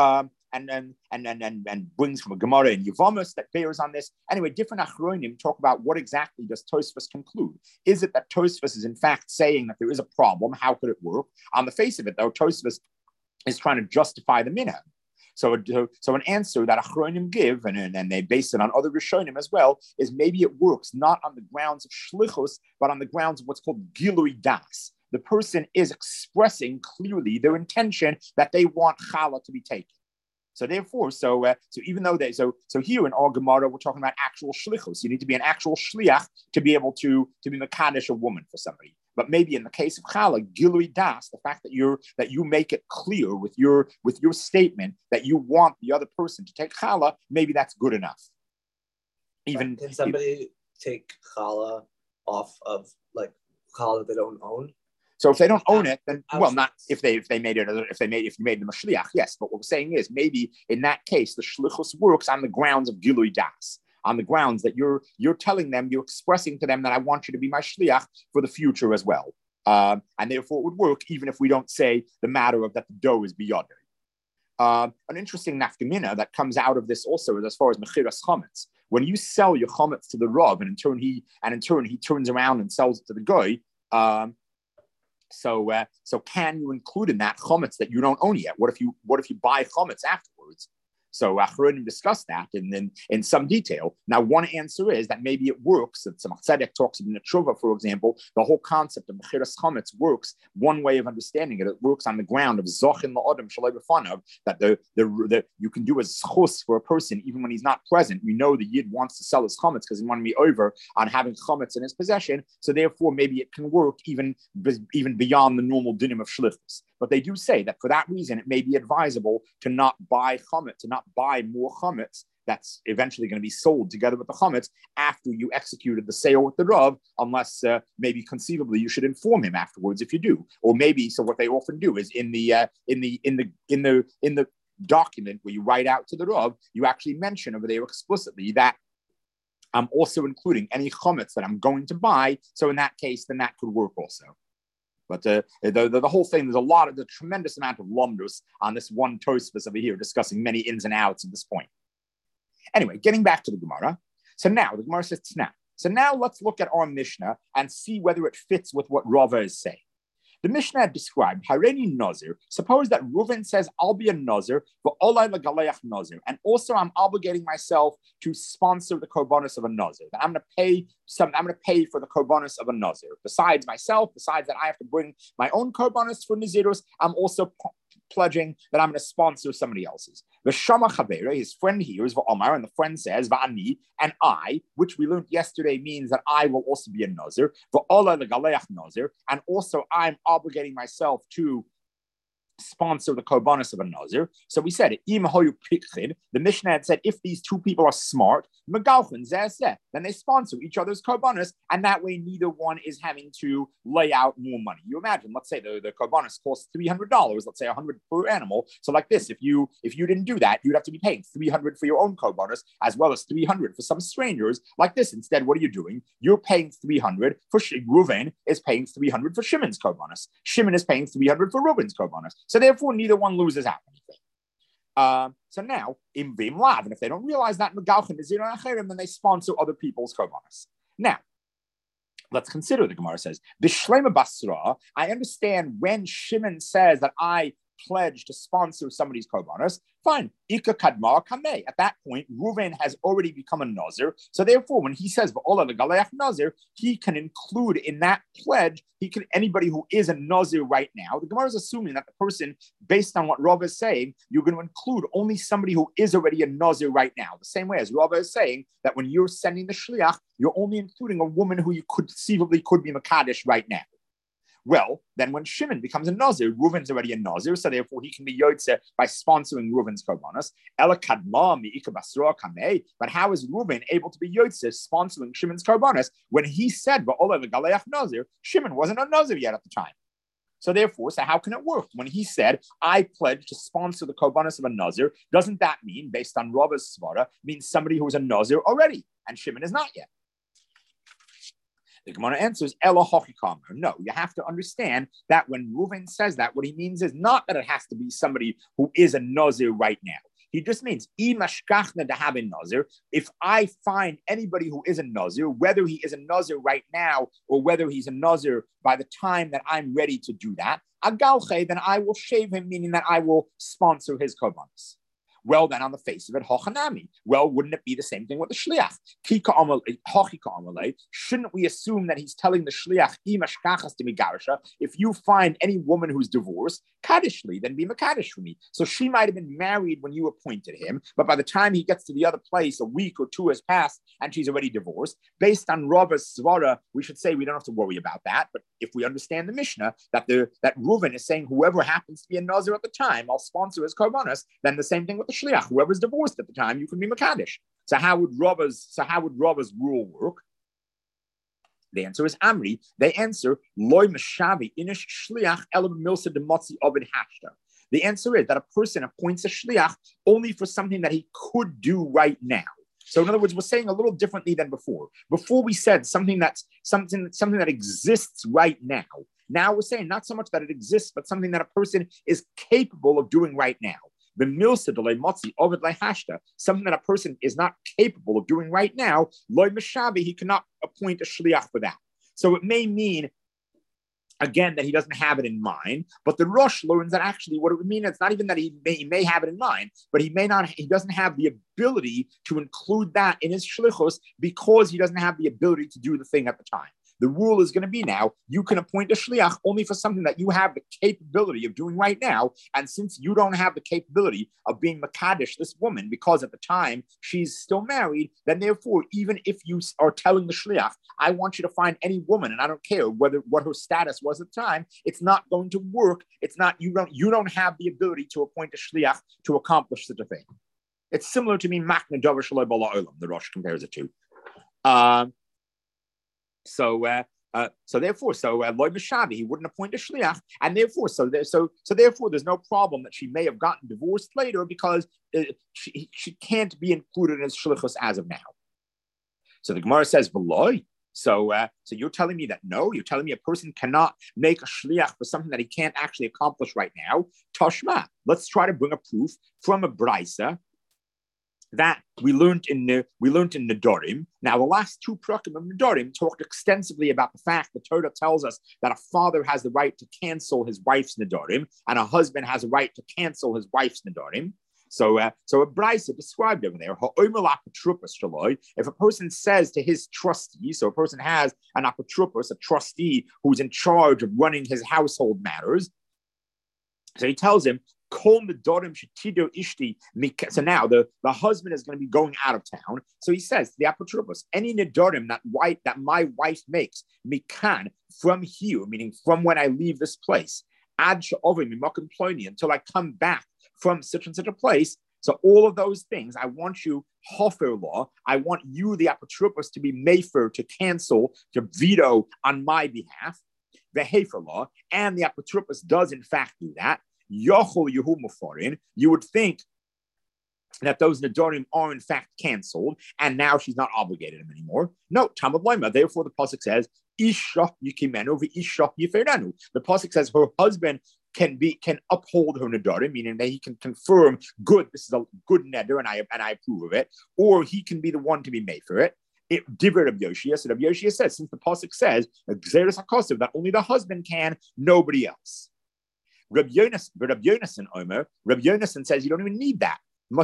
and and and and and, and brings from a Gemara in Yevamos that bears on this. Anyway, different Achronim talk about what exactly does Tosfos conclude. Is it that Tosfos is in fact saying that there is a problem? How could it work? On the face of it, though, Tosfos is trying to justify the minhag. So, so an answer that Achronim give, and, and they base it on other Rishonim as well, is maybe it works not on the grounds of shlichus, but on the grounds of what's called gilui das. The person is expressing clearly their intention that they want challah to be taken. So therefore, so uh, so even though they so so here in our Gemara we're talking about actual shlichus. You need to be an actual shliach to be able to to be mekadesh a woman for somebody. But maybe in the case of challah, gilui das, the fact that you're that you make it clear with your with your statement that you want the other person to take challah, maybe that's good enough. Even can somebody even, take challah off of like challah they don't own? So if they don't own it, then well, not if they if they made it if they made if you made them a shliach, yes. But what we're saying is maybe in that case the shlichus works on the grounds of gilui das, on the grounds that you're you're telling them, you're expressing to them that I want you to be my shliach for the future as well, um, and therefore it would work even if we don't say the matter of that the dough is beyond. Uh, an interesting nafkamina that comes out of this also is as far as mechiras chametz. When you sell your chametz to the rav, and in turn he and in turn he turns around and sells it to the goy. Um, So, uh, so can you include in that chametz that you don't own yet? What if you what if you buy chametz afterwards? So Achronim discussed that in, in, in some detail. Now, one answer is that maybe it works. That Tzemach Tzedek talks in the Tshuva, for example, the whole concept of mechiras chametz works. One way of understanding it, it works on the ground of zochin la'adam shalei b'fanav, that the, the the you can do a schus for a person even when he's not present. We know the yid wants to sell his chametz because he wanted to be over on having chametz in his possession. So therefore, maybe it can work even even beyond the normal dinim of shlichus. But they do say that for that reason, it may be advisable to not buy chametz, to not buy more chametz that's eventually going to be sold together with the chametz after you executed the sale with the rav, unless uh, maybe conceivably you should inform him afterwards if you do. Or maybe, so what they often do is in the uh, in the in the in the in the document where you write out to the rav, you actually mention over there explicitly that I'm also including any chametz that I'm going to buy. So in that case, then that could work also. But uh, the, the, the whole thing, there's a lot of the tremendous amount of lumdus on this one Tosfos over here, discussing many ins and outs at this point. Anyway, getting back to the Gemara. So now the Gemara says snap. So now let's look at our Mishnah and see whether it fits with what Rava is saying. The Mishnah had described Hareni Nazir. Suppose that Reuven says, I'll be a Nazir, but Olay Lagaleach Nazir. And also I'm obligating myself to sponsor the korbanos of a Nazir. That I'm going to pay some, I'm going to pay for the korbanos of a Nazir. Besides myself, besides that I have to bring my own korbanos for Nazirus, I'm also p- pledging that I'm going to sponsor somebody else's. The Shama Chavera, his friend here is Va'omar, and the friend says, Va'ani, and I, which we learned yesterday means that I will also be a Nazir, Va'ola Legaleach Nazir, and also I'm obligating myself to sponsor the korbanos of a Nazir. So we said, the Mishnah had said, if these two people are smart, then they sponsor each other's korbanos, and that way neither one is having to lay out more money. You imagine, let's say the, the korbanos costs three hundred dollars, let's say one hundred dollars per animal. So like this, if you if you didn't do that, you'd have to be paying three hundred dollars for your own korbanos, as well as three hundred dollars for some strangers. Like this, instead, what are you doing? You're paying three hundred dollars for Reuven is paying three hundred dollars for Shimon's korbanos. Shimon is paying three hundred dollars for Reuven's korbanos. So therefore, neither one loses out anything. Um, so now, in Vim Lav, and if they don't realize that, then they sponsor other people's korbanos. Now, let's consider, the Gemara says, Bishlema Basra, I understand when Shimon says that I pledge to sponsor somebody's korbanos, fine. Ika kadmar kameh. At that point, Reuven has already become a Nazir. So therefore, when he says Va'ola legaleach Nazir, he can include in that pledge, he can anybody who is a Nazir right now. The Gemara is assuming that the person, based on what Rava is saying, you're going to include only somebody who is already a Nazir right now. The same way as Rava is saying that when you're sending the shliach, you're only including a woman who you could conceivably could be Makadesh right now. Well, then when Shimon becomes a Nazir, Reuven's already a Nazir, so therefore he can be Yotze by sponsoring Reuven's korbanos. But how is Reuven able to be Yotze sponsoring Shimon's korbanos when he said, Nazir, Shimon wasn't a Nazir yet at the time? So therefore, so how can it work? When he said, I pledge to sponsor the korbanos of a Nazir, doesn't that mean, based on Rava's svara, means somebody who is a Nazir already, and Shimon is not yet? The Gemara answers, Ela hochikamer. No, you have to understand that when Reuven says that, what he means is not that it has to be somebody who is a Nazir right now. He just means if I find anybody who is a nazir, whether he is a nazir right now or whether he's a nazir by the time that I'm ready to do that, then I will shave him, meaning that I will sponsor his korbanos. Well, then on the face of it, hochanami. Well, wouldn't it be the same thing with the shliach? Shouldn't we assume that he's telling the shliach, if you find any woman who's divorced, kaddishli, then be makaddish for me. So she might have been married when you appointed him, but by the time he gets to the other place, a week or two has passed and she's already divorced. Based on Rava's svara, we should say we don't have to worry about that. But if we understand the Mishnah, that the that Reuven is saying whoever happens to be a nazir at the time, I'll sponsor his korbanos, then the same thing with the shliach. Whoever's divorced at the time, you can be makaddish. So how would Rava's so how would Rava's rule work? The answer is Amri. They answer loy meshavi inish shliach elam milsa demotzi ovid hashta. The answer is that a person appoints a shliach only for something that he could do right now. So in other words, we're saying a little differently than before. Before we said something that's something something that exists right now. Now we're saying not so much that it exists, but something that a person is capable of doing right now. The milsa delay motzi ovid hashta, something that a person is not capable of doing right now, loy meshavi, he cannot appoint a shliach for that. So it may mean, again, that he doesn't have it in mind, but the Rosh learns that actually what it would mean, it's not even that he may, he may have it in mind, but he may not, he doesn't have the ability to include that in his shlichus because he doesn't have the ability to do the thing at the time. The rule is going to be now, you can appoint a shliach only for something that you have the capability of doing right now. And since you don't have the capability of being makaddish, this woman, because at the time she's still married, then therefore, even if you are telling the shliach, I want you to find any woman, and I don't care whether what her status was at the time, it's not going to work. It's not, you don't, you don't have the ability to appoint a shliach to accomplish such a thing. It's similar to me, makna davar shaloi bala olam, the Rosh compares it to. Um, So, uh, uh, so therefore, so uh, loy meshavi, he wouldn't appoint a shliach, and therefore, so there, so so therefore, there's no problem that she may have gotten divorced later because uh, she she can't be included as shlichus as of now. So the Gemara says, "V'loy." So, uh, so you're telling me that no, you're telling me a person cannot make a shliach for something that he can't actually accomplish right now. Tashma. Let's try to bring a proof from a brisa that we learned in the we learned in Nedarim. Now, the last two prakim of Nedarim talked extensively about the fact that Torah tells us that a father has the right to cancel his wife's Nedarim, and a husband has a right to cancel his wife's Nedarim. So, uh, so a brisa described over there. If a person says to his trustee, so a person has an apotropos, a trustee who's in charge of running his household matters, so he tells him, so now the, the husband is going to be going out of town. So he says, the apotropos, any nedarim that wife that my wife makes, mikan, from here, meaning from when I leave this place, ad until I come back from such and such a place. So all of those things, I want you, hofer law, I want you, the apotropos, to be mefer, to cancel, to veto on my behalf, the hefer law, and the apotropos does in fact do that. Yochol Yehu Mufarin, you would think that those Nedarim are in fact canceled, and now she's not obligated him anymore. No, Talmud Loima. Therefore, the pasuk says, "Isha yikimenu v'isha yiferanu." The pasuk says her husband can be can uphold her Nedarim, meaning that he can confirm, good, this is a good neder, and I and I approve of it, or he can be the one to be made for it. It Divrei Rabbi Yoshia. So Rabbi Yoshia says, since the pasuk says Gzeres HaKosav, that only the husband can, nobody else. Rabbi Yonasan, Rabbi Yonasan Omer, Rabbi Yonasan says you don't even need that. Oh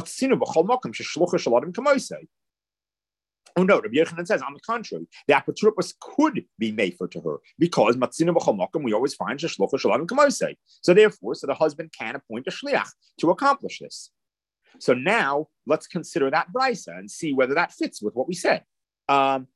no, Rabbi Yochanan says on the contrary, the apotropos could be mefer to her because matzinu b'chol makom we always find sheshlucha shalom k'mosei. So therefore, so the husband can appoint a shliach to accomplish this. So now let's consider that brisa and see whether that fits with what we said. Um,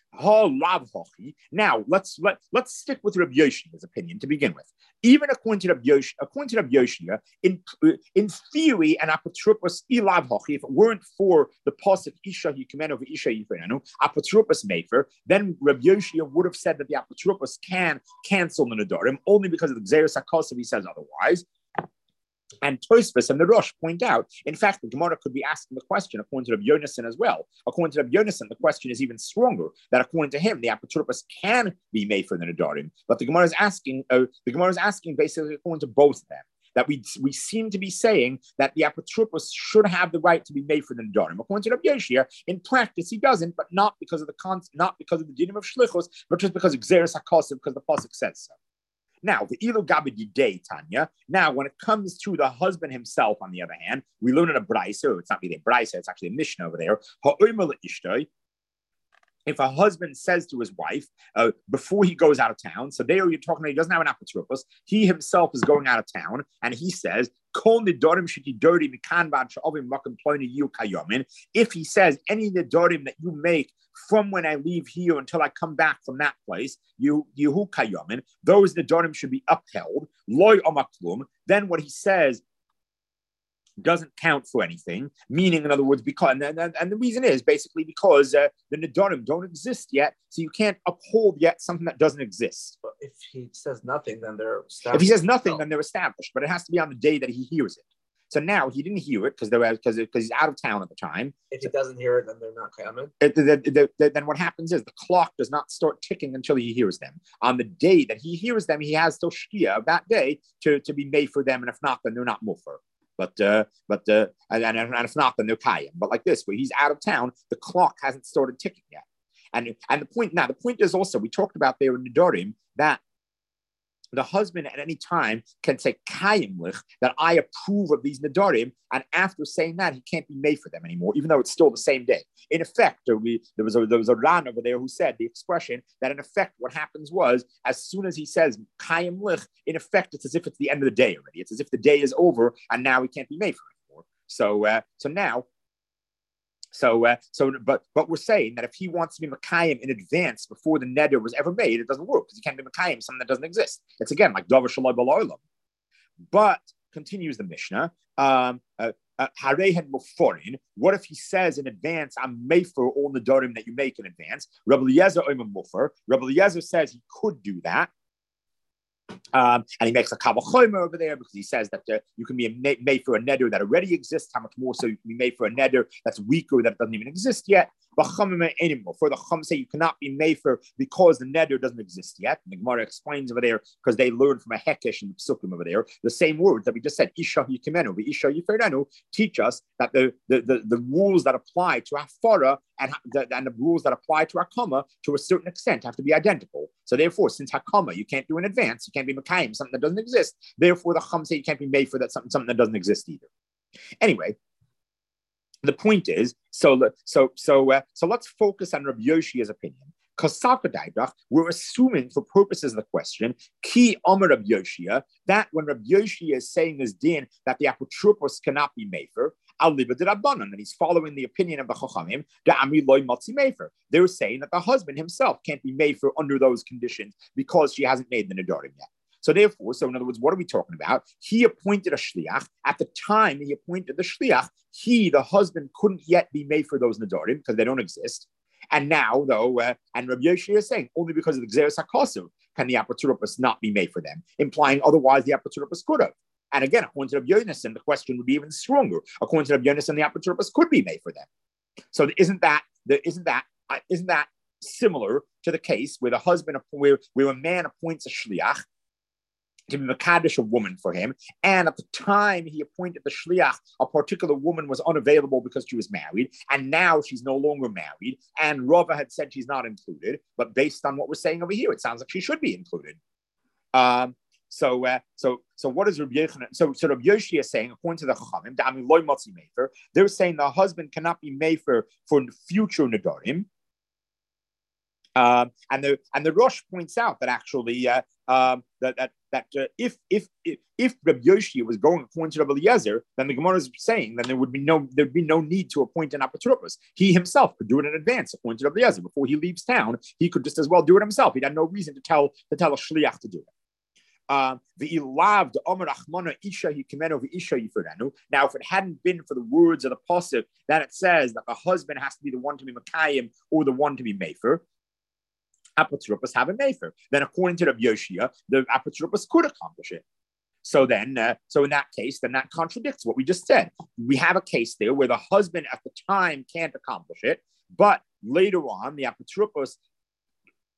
Now let's let let's stick with Rabbi Yoshia's opinion to begin with. Even according to Rabbi Yoshia, according to Rabbi Yoshia, in in theory, an apotropos ilav hochi, if it weren't for the pasuk isha yikimenu v'isha yifenanu, apotropos mefer, then Rabbi Yoshia would have said that the apotropos can cancel the nedarim only because of the Gzeres HaKosav. He says otherwise. And Tosfos and the Rosh point out, in fact, the Gemara could be asking the question according to Rabbi Yonasan as well. According to Rabbi Yonasan, the question is even stronger, that according to him, the apotropos can be made for the nedarim. But the Gemara is asking, uh, the Gemara is asking basically according to both of them. that we we seem to be saying that the apotropos should have the right to be made for the nedarim. According to Rabbi Yoshia, in practice he doesn't, but not because of the con- not because of the dinim of shlichus, but just because of Xeris HaKosev, because the pasuk says so. Now, the ilu gabed day Tanya. Now, when it comes to the husband himself, on the other hand, we learn in a brayso. It's not really a brayso; it's actually a mishnah over there. If a husband says to his wife uh, before he goes out of town, so there you're talking about he doesn't have an apotropos, he himself is going out of town, and he says, if he says any nedarim that you make from when I leave here until I come back from that place, you you kayomin, those nedarim should be upheld. Loy omaklum. Then what he says doesn't count for anything, meaning, in other words, because, and, and, and the reason is basically because uh, the nedarim don't exist yet, so you can't uphold yet something that doesn't exist. But if he says nothing, then they're established. If he says nothing, no. then they're established, but it has to be on the day that he hears it. So now he didn't hear it because because because he's out of town at the time. If he doesn't hear it, then they're not coming. It, the, the, the, then what happens is the clock does not start ticking until he hears them. On the day that he hears them, he has till shkia of that day to, to be made for them, and if not, then they're not mufer. But uh, but uh, and, and, and if not, then they're kayim. But like this, where he's out of town, the clock hasn't started ticking yet. And and the point now, the point is also we talked about there in Nedarim that the husband at any time can say kayim lich, that I approve of these nedarim, and after saying that, he can't be made for them anymore, even though it's still the same day. In effect, we, there was a there was a Ran over there who said the expression that in effect what happens was as soon as he says kayim lich, in effect it's as if it's the end of the day already. It's as if the day is over and now he can't be made for anymore. So uh, so now. So, uh, so, but, but we're saying that if he wants to be Makayim in advance before the neder was ever made, it doesn't work because he can't be Makayim something that doesn't exist. It's again like Davar Shalai B'Lo'olam. But continues the Mishnah. Um, uh, uh, what if he says in advance, I'm made for all the nedarim that you make in advance? Rabbi Eliezer Oimam Mufer. Rabbi Eliezer says he could do that. Um, and he makes a kabel chomer over there because he says that uh, you can be made for a neder that already exists. How much more so you can be made for a neder that's weaker, that doesn't even exist yet. For the chum say you cannot be made for because the neder doesn't exist yet. And the Gemara explains over there because they learned from a hekesh and psukim over there the same words that we just said. Isha yikimenu, isha yiferdenu teach us that the, the the the rules that apply to hafara and the, and the rules that apply to hakama to a certain extent have to be identical. So therefore, since hakama you can't do in advance, you can't be makayim something that doesn't exist. Therefore, the chum say you can't be made for that something something that doesn't exist either. Anyway. The point is, so so so uh, so let's focus on Rabbi Yoshia's opinion. We're assuming, for purposes of the question, ki Omer Rabbi Yoshia, that when Rabbi Yoshia is saying this din that the apotropos cannot be mefer, al liba de rabbanon, and he's following the opinion of the chachamim, the ami loy matzi mefer. They're saying that the husband himself can't be mefer under those conditions because she hasn't made the nedarim yet. So therefore, so in other words, what are we talking about? He appointed a shliach. At the time he appointed the shliach, he, the husband, couldn't yet be made for those nedarim because they don't exist. And now, though, uh, and Rabbi Yoshia is saying only because of the Xeris HaKosev can the apotropos not be made for them, implying otherwise the apotropos could have. And again, according to Rabbi Yonasan, the question would be even stronger. According to Rabbi Yonasan, the apotropos could be made for them. So isn't that isn't that uh, isn't that similar to the case where the husband where where a man appoints a shliach to be Makadish a woman for him, and at the time he appointed the shliach, a particular woman was unavailable because she was married, and now she's no longer married, and Rava had said she's not included, but based on what we're saying over here, it sounds like she should be included. Um, so, uh, so, so what is Rabbi Yochanan? So, so Rabbi Yoshia is saying, according to the Chachamim, Da'ami loy matzi mefer, they're saying the husband cannot be mefer for future nedarim. Um, and the and the Rosh points out that actually uh, um, that that that uh, if if if if Rabbi Yoshia was going according to Rabbi Eliezer, then the Gemara is saying then there would be no there would be no need to appoint an apotropos. He himself could do it in advance, according to Rabbi Eliezer. Before he leaves town, he could just as well do it himself. He had no reason to tell to tell a shliach to do it. Um, now, if it hadn't been for the words of the pasuk that it says that the husband has to be the one to be makayim or the one to be mefer, apotropos have a mefer. Then, according to Rabbi Yoshia, the apotropos could accomplish it. So then, uh, so in that case, then that contradicts what we just said. We have a case there where the husband at the time can't accomplish it, but later on, the apotropos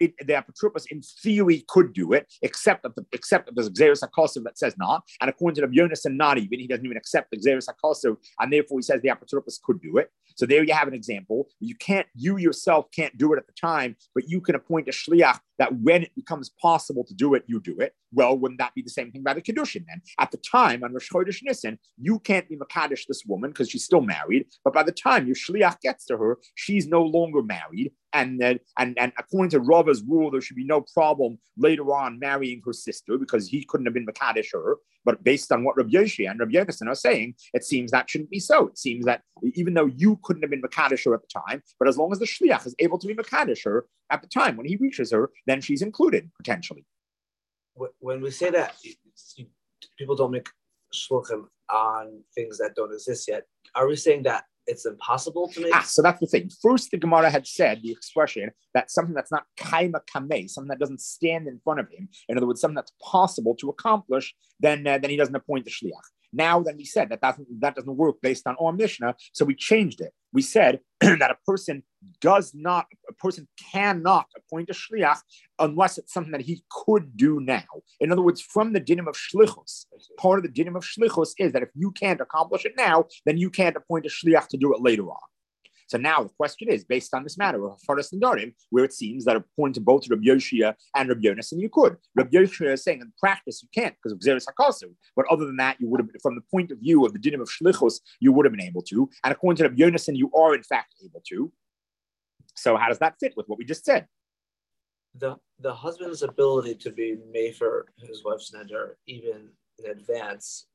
it, the apotropos in theory could do it, except that the except that there's Xeris HaKosov that says not, and according to Rabbi Yonasan, not even he doesn't even accept the Xeris HaKosov, and therefore he says the apotropos could do it. So there you have an example. You can't, you yourself can't do it at the time, but you can appoint a shliach that when it becomes possible to do it, you do it. Well, wouldn't that be the same thing by the Kiddushin then? At the time, on Rosh Chodesh Nisan, you can't be Makadish this woman because she's still married, but by the time your shliach gets to her, she's no longer married. And then, and, and according to Rava's rule, there should be no problem later on marrying her sister because he couldn't have been Makadish her. But based on what Rabbi Yoshi and Rabbi Yonasan are saying, it seems that shouldn't be so. It seems that even though you couldn't have been Makadish her at the time, but as long as the shliach is able to be Makadish her at the time when he reaches her, then she's included potentially. When we say that people don't make shluchim on things that don't exist yet, are we saying that it's impossible to make? Ah, so that's the thing. First, the Gemara had said the expression that something that's not kaima kamei, something that doesn't stand in front of him, in other words, something that's possible to accomplish, then uh, then he doesn't appoint the shliach. Now, then we said that doesn't, that doesn't work based on our Mishnah, so we changed it. We said that a person does not, a person cannot appoint a shliach unless it's something that he could do now. In other words, from the dinim of shlichus, part of the dinim of shlichus is that if you can't accomplish it now, then you can't appoint a shliach to do it later on. So now the question is, based on this matter of Hafaras Nedarim, where it seems that according to both Rabbi Yoshia and Rabbi Yonasan, you could. Rabbi Yoshia is saying in practice you can't because of Xeris HaKosov. But other than that, you would have, from the point of view of the dinim of shlichus, you would have been able to. And according to Rabbi Yonasan, you are in fact able to. So how does that fit with what we just said? The the husband's ability to be made for his wife's neder even in advance,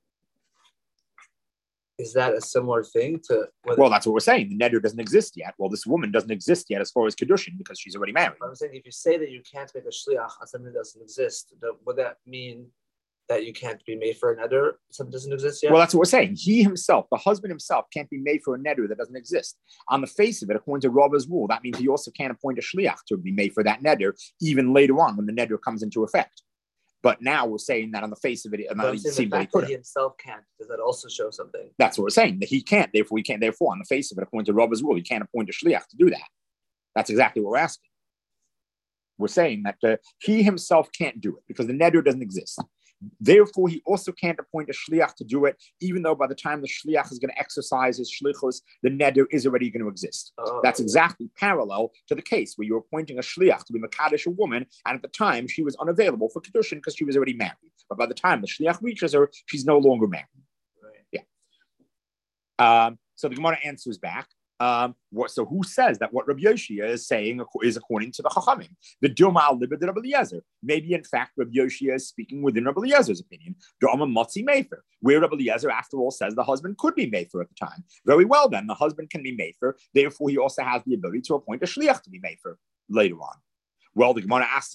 is that a similar thing to? Well, that's what we're saying. The neder doesn't exist yet. Well, this woman doesn't exist yet as far as Kiddushin because she's already married. I'm saying if you say that you can't make a shliach on something that doesn't exist, would that mean that you can't be made for a neder? Something doesn't exist yet? Well, that's what we're saying. He himself, the husband himself, can't be made for a neder that doesn't exist. On the face of it, according to Rava's rule, that means he also can't appoint a shliach to be made for that neder even later on when the neder comes into effect. But now we're saying that on the face of it, it might seem that he could. He himself can't. Does that also show something? That's what we're saying, that he can't. Therefore, he can't. Therefore, on the face of it, according to Rava's rule, he can't appoint a shliach to do that. That's exactly what we're asking. We're saying that uh, he himself can't do it because the neder doesn't exist. Therefore, he also can't appoint a shliach to do it, even though by the time the shliach is going to exercise his shlichus, the neder is already going to exist. Oh. That's exactly parallel to the case where you're appointing a shliach to be makadosh a woman, and at the time she was unavailable for kiddushin because she was already married. But by the time the shliach reaches her, she's no longer married. Right. Yeah. Um, so the Gemara answers back. Um, what, so who says that what Rabbi Yoshia is saying is according to the Chachamim? The Dilma al Libed Rabbi Eliezer. Maybe in fact Rabbi Yoshia is speaking within Rabbi Eliezer's opinion. Dama Motzi Mefer, where Rabbi Eliezer after all says the husband could be Mefer at the time. Very well then, the husband can be Mefer. Therefore, he also has the ability to appoint a shliach to be Mefer later on. Well, the Gemara asks,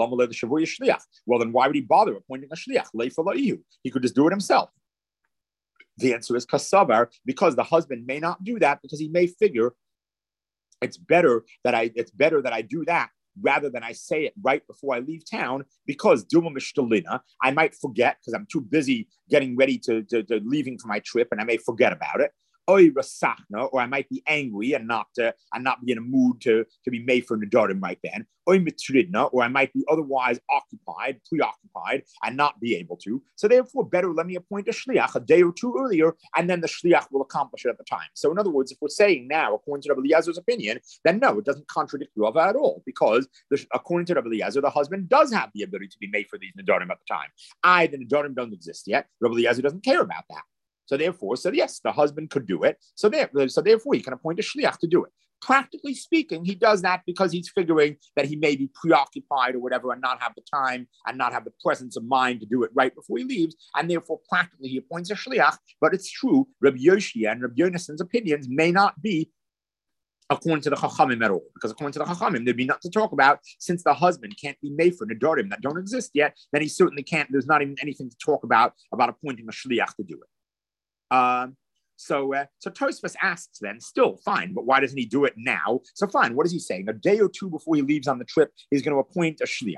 well then why would he bother appointing a shliach? He could just do it himself. The answer is kasavar, because the husband may not do that because he may figure it's better that I it's better that I do that rather than I say it right before I leave town because duma mishtalina, I might forget because I'm too busy getting ready to, to, to leaving for my trip and I may forget about it. Oy rasachna, or I might be angry and not uh, and not be in a mood to, to be made for nedarim right then. Oy mitridna, or I might be otherwise occupied, preoccupied, and not be able to. So therefore, better let me appoint a shliach a day or two earlier, and then the shliach will accomplish it at the time. So in other words, if we're saying now, according to Rabbi Eliezer's opinion, then no, it doesn't contradict Rava at all, because the, according to Rabbi Eliezer, the husband does have the ability to be made for these nedarim at the time. I, the nedarim don't exist yet. Rabbi Eliezer doesn't care about that. So therefore, so yes, the husband could do it. So, there, so therefore, he can appoint a shliach to do it. Practically speaking, he does that because he's figuring that he may be preoccupied or whatever and not have the time and not have the presence of mind to do it right before he leaves. And therefore, practically, he appoints a shliach. But it's true, Rabbi Yoshia and Rabbi Yonasan's opinions may not be according to the Chachamim at all. Because according to the Chachamim, there'd be nothing to talk about since the husband can't be made for nedarim that don't exist yet. Then he certainly can't. There's not even anything to talk about about appointing a shliach to do it. Um, so, uh, so Tosfos asks then, still fine, but why doesn't he do it now? So fine, what is he saying? A day or two before he leaves on the trip, he's going to appoint a shliach.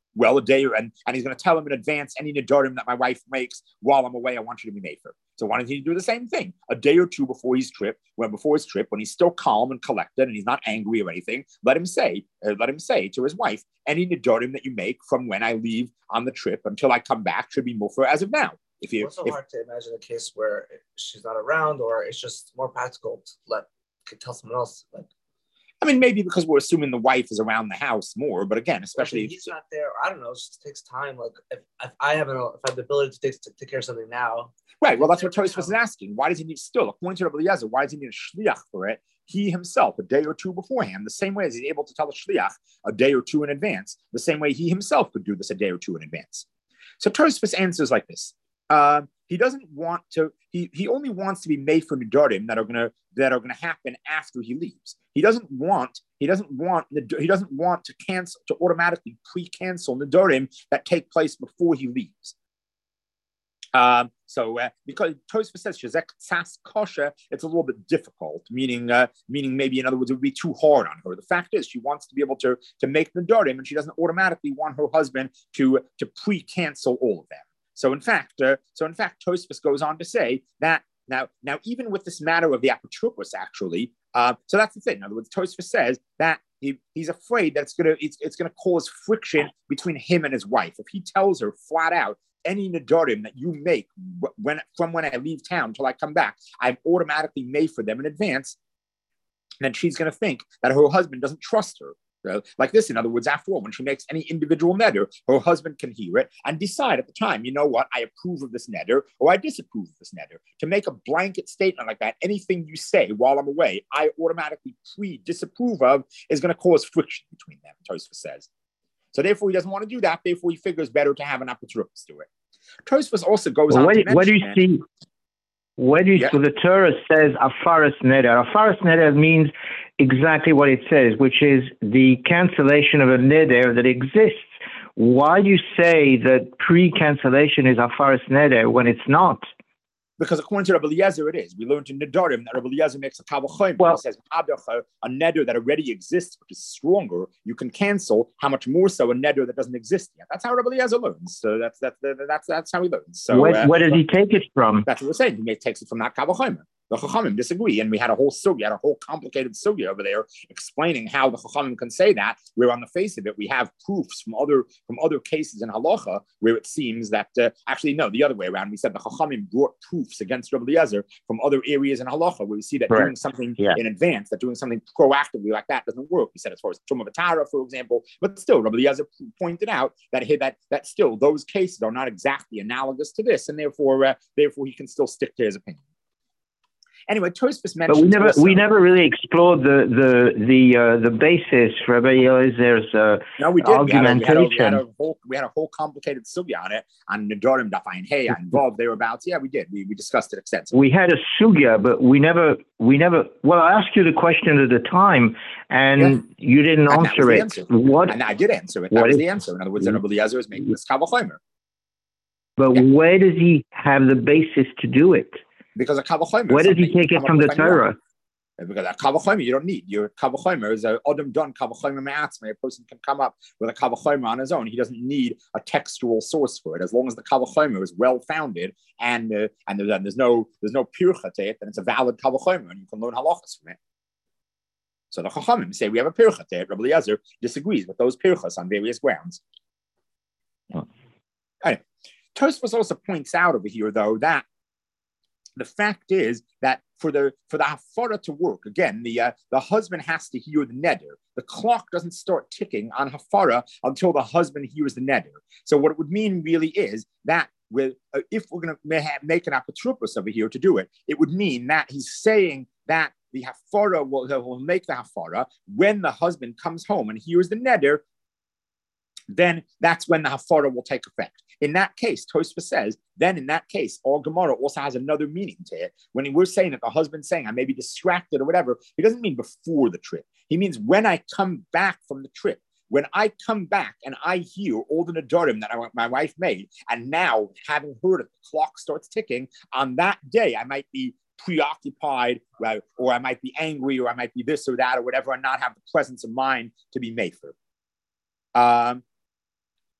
Well, a day, and, and he's going to tell him in advance any nedarim that my wife makes while I'm away, I want you to be made for. So why doesn't he do the same thing? A day or two before his trip, when before his trip, when he's still calm and collected and he's not angry or anything, let him say, uh, let him say to his wife, any nedarim that you make from when I leave on the trip until I come back should be mufer as of now. If you, it's so if, hard to imagine a case where she's not around, or it's just more practical to let tell someone else. Like, I mean, maybe because we're assuming the wife is around the house more, but again, especially if he's if, not there, I don't know. It just takes time. Like, if, if I have an, if I have the ability to take, to take care of something now, right? Well, that's what Tosfos is asking. Why does he need still, according to Rabbi Eliezer, why does he need a shliach for it? He himself, a day or two beforehand, the same way as he's able to tell a shliach a day or two in advance, the same way he himself could do this a day or two in advance. So Tosfos answers like this. Uh, he doesn't want to, he, he only wants to be made for nedarim that are gonna that are gonna happen after he leaves. He doesn't want, he doesn't want he doesn't want to cancel to automatically pre-cancel nedarim that take place before he leaves. Um, so uh, because Tosfos says shezek tzas kosher, it's a little bit difficult, meaning uh, meaning maybe in other words it would be too hard on her. The fact is she wants to be able to to make nedarim, and she doesn't automatically want her husband to to pre-cancel all of them. So in fact, uh, so in fact, Tosfos goes on to say that now, now even with this matter of the apotropos, actually, uh, so that's the thing. In other words, Tosfos says that he, he's afraid that it's gonna it's, it's gonna cause friction between him and his wife if he tells her flat out, any nedarim that you make when from when I leave town till I come back, I've automatically made for them in advance. And then she's going to think that her husband doesn't trust her. Uh, like this, in other words, after all, when she makes any individual neder, her husband can hear it and decide at the time, you know what, I approve of this neder or I disapprove of this neder. To make a blanket statement like that, anything you say while I'm away, I automatically pre-disapprove of, is going to cause friction between them, Tosfos says. So therefore, he doesn't want to do that. Therefore, he figures better to have an apotropos do it. Tosfos also goes well, on what, to mention... What do you see? Where do you, yeah. So the Torah says afaras neder. Afaras neder means exactly what it says, which is the cancellation of a neder that exists. Why do you say that pre-cancellation is afaras neder when it's not? Because according to Rabbi Eliezer, it is. We learned in Nedarim that Rabbi Eliezer makes a kavachoim. Well, he says, a neder that already exists, which is stronger, you can cancel. How much more so a neder that doesn't exist yet? That's how Rabbi Eliezer learns. So that's that's that's that's how he learns. So where, uh, where does he take it from? That's what we're saying. He takes it from that kavachoim. The Chachamim disagree, and we had a whole sugya, had a whole complicated sugya over there explaining how the Chachamim can say that. Where on the face of it, we have proofs from other from other cases in halacha where it seems that uh, actually no, the other way around. We said the Chachamim brought proofs against Rabbi Eliezer from other areas in halacha where we see that Correct. doing something yeah. in advance, that doing something proactively like that doesn't work. We said as far as Tumah V'Tara, for example, but still Rabbi Eliezer pointed out that that that still those cases are not exactly analogous to this, and therefore uh, therefore he can still stick to his opinion. Anyway, Tosfos mentioned. But we never also, we never really explored the the the uh, the basis for Rabbi Eliezer's uh, no, we did. argumentation. We had, a, we, had a, we, had a whole, we had a whole complicated sugya on it on Nedarim, Dafayin Hey, and Vav thereabouts. Yeah, we did. We we discussed it extensively. We had a sugya, but we never we never. Well, I asked you the question at the time, and yeah. you didn't and answer it. Answer. What? And I did answer it. That was is, the answer. In other words, Rabbi Eliezer is making this kavachomer. But yeah. where does he have the basis to do it? Because a kavachomer. Where did he take it from the Torah? Because a kavachomer you don't need. Your kavachomer is a odom done kavachomer me'atzmei. A person can come up with a kavachomer on his own. He doesn't need a textual source for it. As long as the kavachomer is well founded and uh, and there's, and there's no there's no pircha to it, then it's a valid kavachomer and you can learn halachas from it. So the chachamim say we have a pircha to it. Rabbi Eliezer disagrees with those pirchas on various grounds. Oh. Anyway, Tosfos also points out over here though that the fact is that for the for the hafara to work, again, the uh, the husband has to hear the neder. The clock doesn't start ticking on hafara until the husband hears the neder. So what it would mean really is that with uh, if we're going to make an apotropos over here to do it, it would mean that he's saying that the hafara will, will make the hafara when the husband comes home and hears the neder. Then that's when the hafara will take effect. In that case, Tosfos says, then in that case, our Gemara also has another meaning to it. When we're saying that the husband's saying, I may be distracted or whatever, he doesn't mean before the trip. He means when I come back from the trip. When I come back and I hear all the nedarim that I, my wife made, and now having heard it, the clock starts ticking, on that day, I might be preoccupied, right, or I might be angry, or I might be this or that or whatever, and not have the presence of mind to be made for. Um,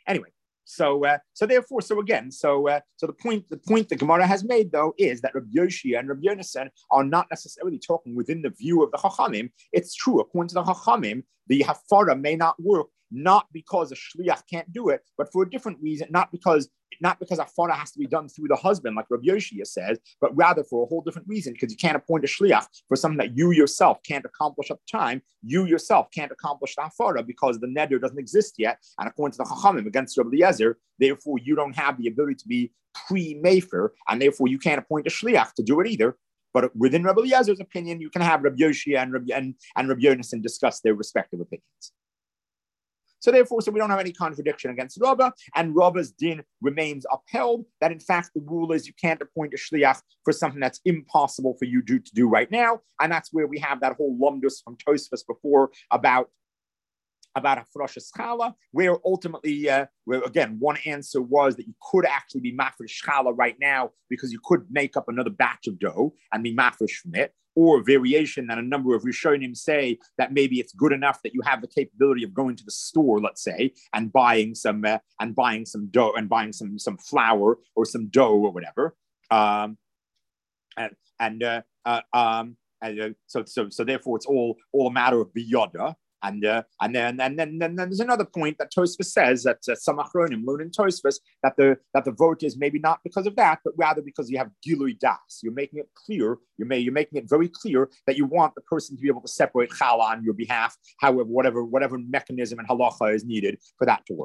Anyway, so uh, so therefore, so again, so uh, so the point the point the Gemara has made though is that Rabbi Yoshia and Rabbi Yonasan are not necessarily talking within the view of the Chachamim. It's true, according to the Chachamim, the hafara may not work, not because a shliach can't do it, but for a different reason, not because not because hafara has to be done through the husband, like Rabbi Yoshia says, but rather for a whole different reason, because you can't appoint a shliach for something that you yourself can't accomplish at the time. You yourself can't accomplish the hafara because the neder doesn't exist yet, and according to the Chachamim against Rabbi Eliezer, therefore you don't have the ability to be pre-mefer, and therefore you can't appoint a shliach to do it either. But within Rabbi Eliezer's opinion, you can have Rabbi Yoshia and Rabbi and, and Rabbi Yonasan discuss their respective opinions. So therefore, so we don't have any contradiction against Rabbah, and Rabbah's din remains upheld, that in fact the rule is you can't appoint a shliach for something that's impossible for you to, to do right now, and that's where we have that whole lumdus from Tosfos before about about Hafrashas Chala, where ultimately, uh, where again, one answer was that you could actually be mafresh Chala right now because you could make up another batch of dough and be mafresh from it, or a variation that a number of Rishonim say that maybe it's good enough that you have the capability of going to the store, let's say, and buying some uh, and buying some dough and buying some some flour or some dough or whatever, um, and and uh, uh, um, and, uh, so so so therefore it's all all a matter of biyoda. And uh, and then and then, then then there's another point that Tosfos says that uh, some achronim learn in Tosfos that the that the vote is maybe not because of that, but rather because you have gilui das. You're making it clear. You may you're making it very clear that you want the person to be able to separate chala on your behalf. However, whatever whatever mechanism and halacha is needed for that to work.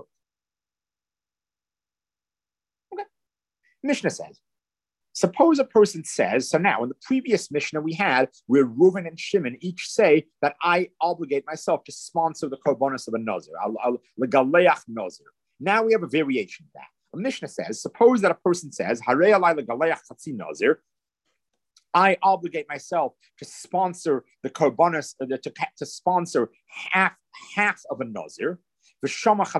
Okay, Mishnah says. Suppose a person says, so now in the previous Mishnah we had where Reuven and Shimon each say that I obligate myself to sponsor the korbanos of a nazir, legaleach nazir. Now we have a variation of that. A Mishnah says, suppose that a person says, Harei alai legaleach chatzi nazir, I obligate myself to sponsor the korbanos, uh, to, to sponsor half half of a nazir. And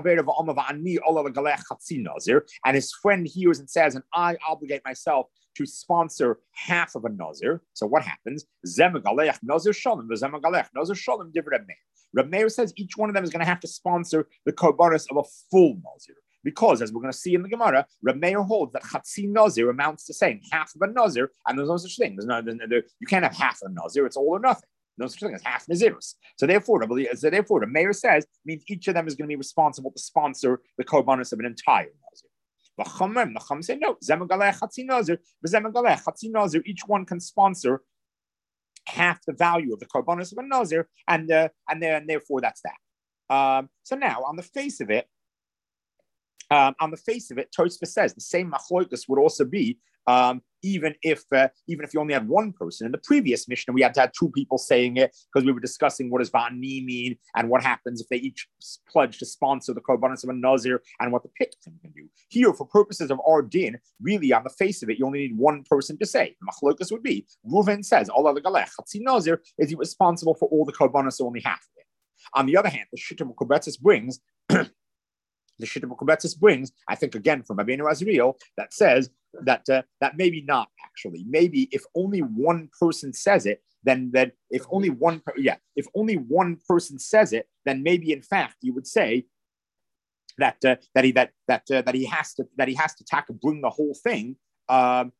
his friend hears and says, and I obligate myself to sponsor half of a nazir. So what happens? Reb Meir says each one of them is going to have to sponsor the korbanos of a full nazir. Because, as we're going to see in the Gemara, Reb Meir holds that chatzi nazir amounts to saying half of a nazir, and there's no such thing. There's no, there, you can't have half a nazir, it's all or nothing. No such thing as half nazirus. So therefore, so therefore, the mayor says means each of them is going to be responsible to sponsor the korbanos of an entire nazir. The Chacham say no. Zemegaleh chatzi nazir, v'zemegaleh chatzi nazir. Each one can sponsor half the value of the korbanos of a nazir, and uh, and there and therefore that's that. Um, so now, on the face of it, um, on the face of it, Tosfos says the same machlokas would also be. Um, even if uh, even if you only had one person. In the previous Mishnah, we had to have two people saying it because we were discussing what does va'ani mean and what happens if they each pledge to sponsor the korbanos of a nazir and what the pit can do. Here, for purposes of our din, really on the face of it, you only need one person to say. The machlokas would be Reuven says, "Allah legalech chatzi nazir," is he responsible for all the korbanos, only half of it. On the other hand, the Shittim Kobetzis brings. The Shittim Kobetzis brings, I think, again from Rabbeinu Azriel, that says that uh, that maybe not actually. Maybe if only one person says it, then then if only one yeah if only one person says it, then maybe in fact you would say that uh, that he that that uh, that he has to that he has to tackle bring the whole thing um,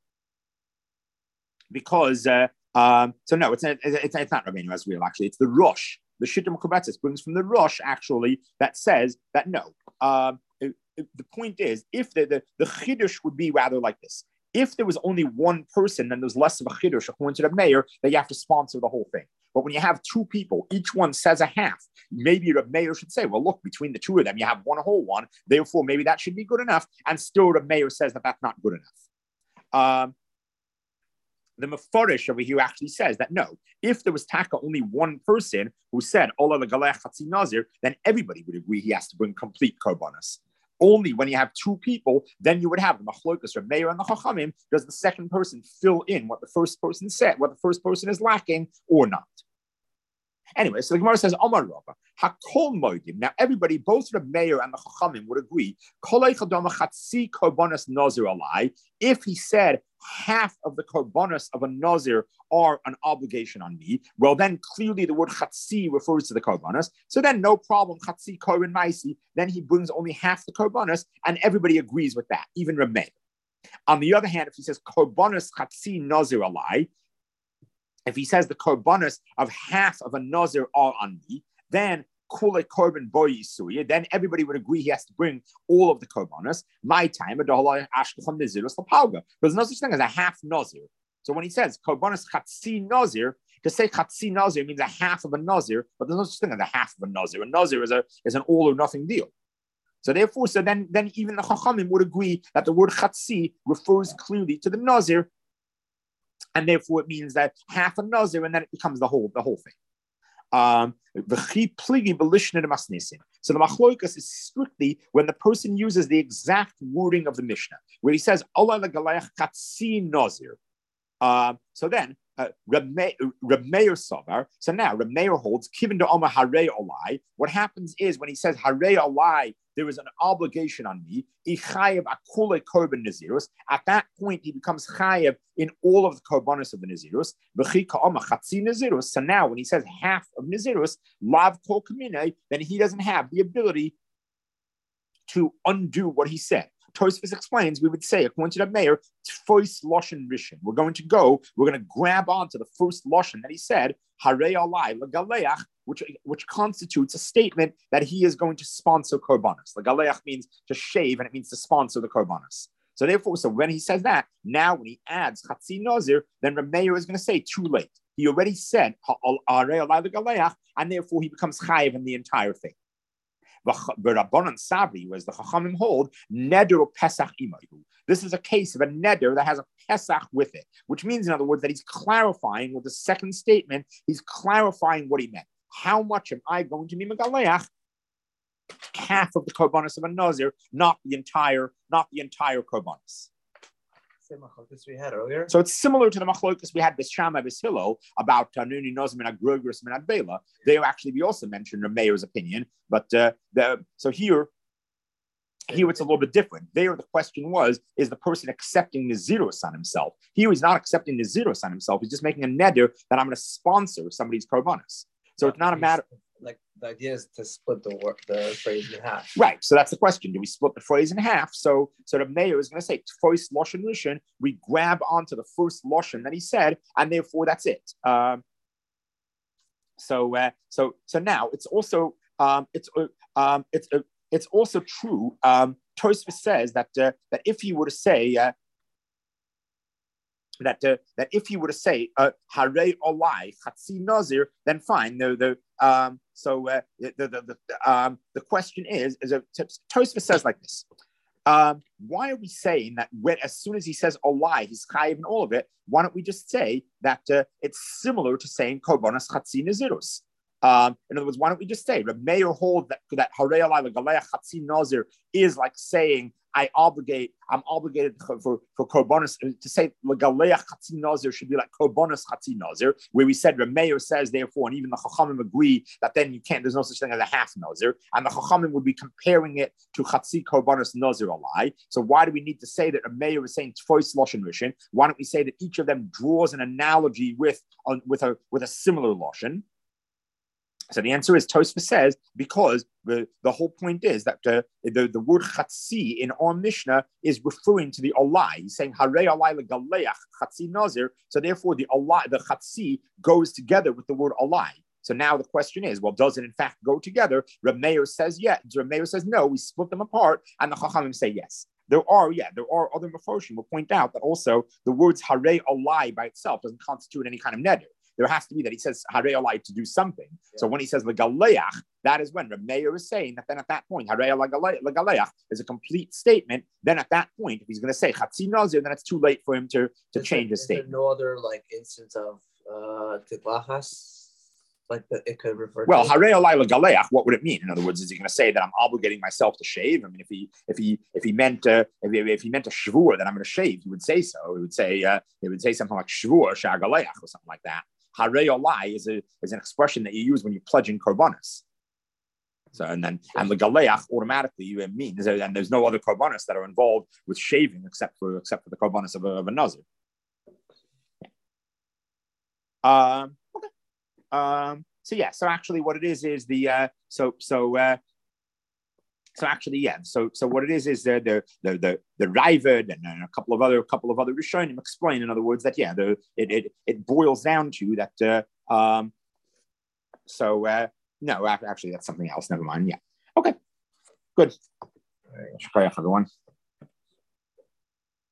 because uh, um, so no, it's it's, it's, it's not Rabbeinu Azriel actually. It's the Rosh. The Shittim Kobetzis brings from the Rosh actually that says that no. Um, it, it, the point is, if the, the, the chiddush would be rather like this. If there was only one person, then there's less of a chiddush, according to the mayor, that you have to sponsor the whole thing. But when you have two people, each one says a half, maybe the mayor should say, well, look, between the two of them, you have one whole one. Therefore, maybe that should be good enough. And still the mayor says that that's not good enough. Um, The Mefarish over here actually says that no, if there was taka only one person who said Ola legalech chatzi nazir, then everybody would agree he has to bring complete korbanos. Only when you have two people, then you would have the machlokas or Meir and the Chachamim. Does the second person fill in what the first person said, what the first person is lacking, or not? Anyway, so the Gemara says, Omar Rava, Hakol Moedim. Now, everybody, both the mayor and the Chachamim would agree, if he said half of the korbanos of a Nazir are an obligation on me, well, then clearly the word Chatzi refers to the korbanos. So then no problem, Chatzi Korban Maisi, then he brings only half the korbanos, and everybody agrees with that, even Rameh. On the other hand, if he says korbanos Chatzi Nazir alai, if he says the korbanos of half of a Nazir are on me, then kule korban boy yisuya, then everybody would agree he has to bring all of the korbanos. My time, but there's no such thing as a half Nazir. So when he says korbanos chatzi Nazir, to say chatzi Nazir means a half of a Nazir, but there's no such thing as a half of a Nazir. A Nazir is a is an all or nothing deal. So therefore, so then then even the Chachamim would agree that the word chatzi refers clearly to the Nazir. And therefore, it means that half a Nazir, and then it becomes the whole, the whole thing. Um, so the machloikas is strictly when the person uses the exact wording of the Mishnah, where he says, "Allah legalayach katsi Nazir." Um, so then, uh, Reb Meir Savar. So now Reb Meir holds Kivin to Omar Harei Olai. What happens is when he says Harei Olai, there is an obligation on me. Ichayev akule korban nazirus. At that point, he becomes chayev in all of the korbanos of the nazirus. V'chi ka'oma chatzi nazirus. So now, when he says half of nazirus, lav kol kamine, then he doesn't have the ability to undo what he said. Tosfos explains, we would say, according to the mayor, first lashon rishon. We're going to go, we're going to grab onto the first lashon that he said, harei alai legaleach, which which constitutes a statement that he is going to sponsor korbanos. Legaleach means to shave, and it means to sponsor the korbanos. So therefore, so when he says that, now when he adds chatzi nazir, then the mayor is going to say too late. He already said harei alai legaleach, and therefore he becomes chayiv in the entire thing. Rabbanan Savri, was the Chachamim hold, neder pesach imayu. This is a case of a neder that has a pesach with it, which means, in other words, that he's clarifying with the second statement, he's clarifying what he meant. How much am I going to be megaleach? Half of the korbanos of a nazir, not the entire, not the entire korbanos. We had earlier. So it's similar to the machlokas we had with Shammai with Hillel about Nuni Nozim and Agrogris and Adbela. They actually we also mentioned Reb Meir's opinion, but uh, the so here, here it's a little bit different. There the question was: is the person accepting Nazirus on himself? Here he's not accepting Nazirus on himself. He's just making a neder that I'm going to sponsor somebody's korbanos. So yeah, it's not a matter. Like the idea is to split the word, the phrase in half. Right. So that's the question. Do we split the phrase in half? So, so the mayor is going to say first lashon rishon. We grab onto the first lashon that he said, and therefore that's it. Um, so, uh, so, so now it's also um, it's uh, um, it's uh, it's also true. Um, Tosfos says that uh, that if he were to say. Uh, That uh, that if he were to say harei olai chatzi nazir, then fine. The the um so uh, the, the the the um the question is is a Tosfos says like this. Um, why are we saying that when as soon as he says olai, he's chayiv in all of it? Why don't we just say that uh, it's similar to saying korbanos chatzi nazirus? Um, in other words, why don't we just say Reb Meir hold that that harei olai legaleach chatzi nazir is like saying I obligate, I'm obligated for, for, for korbanos, to say legaleach chatzi nazir should be like korbanos chatzi nazir, where we said Reb Meir says therefore, and even the Chachamim agree that then you can't, there's no such thing as a half nazir, and the Chachamim would be comparing it to chatzi korbanos nazir alai. So why do we need to say that Reb Meir is saying tfois lashon rishon? Why don't we say that each of them draws an analogy with, uh, with a with a similar lashon? So the answer is Tosfos says because the, the whole point is that uh, the, the word chatzi in our Mishnah is referring to the olai. He's saying harei olai legaleach chatzi nazir. So therefore the olai, the chatzi goes together with the word olai. So now the question is, well, does it in fact go together? Reb Meir says yes. Reb Meir says no. We split them apart, and the Chachamim say yes. There are, yeah, there are other meforshim will point out that also the words harei olai by itself doesn't constitute any kind of neder. There has to be that he says harei olai to do something. Yeah. So when he says legaleach, that is when Reb Meir is saying that then at that point harei legaleach is a complete statement. Then at that point, if he's going to say chatzi nazir, then it's too late for him to, to change his statement. Is there no other like instance of uh, titlachas? Like that it could refer well, to? harei olai legaleach, what would it mean? In other words, is he going to say that I'm obligating myself to shave? I mean, if he if he if he meant uh, if, he, if he meant a shvur that I'm going to shave, he would say so. He would say uh, he would say something like shvur shagaleach or something like that. Harei olai is a is an expression that you use when you're pledging korbanos. So and then and the galeach automatically means and there's no other korbanos that are involved with shaving except for except for the korbanos of a, of a nazir. Um, okay. Um, so yeah. So actually, what it is is the uh, so so. Uh, So actually, yeah. So, so what it is is the the the the, the Raavad and, and a couple of other couple of other Rishonim explain, in other words, that yeah, the it it, it boils down to that. Uh, um, so uh, no, actually, that's something else. Never mind. Yeah. Okay. Good. Everyone.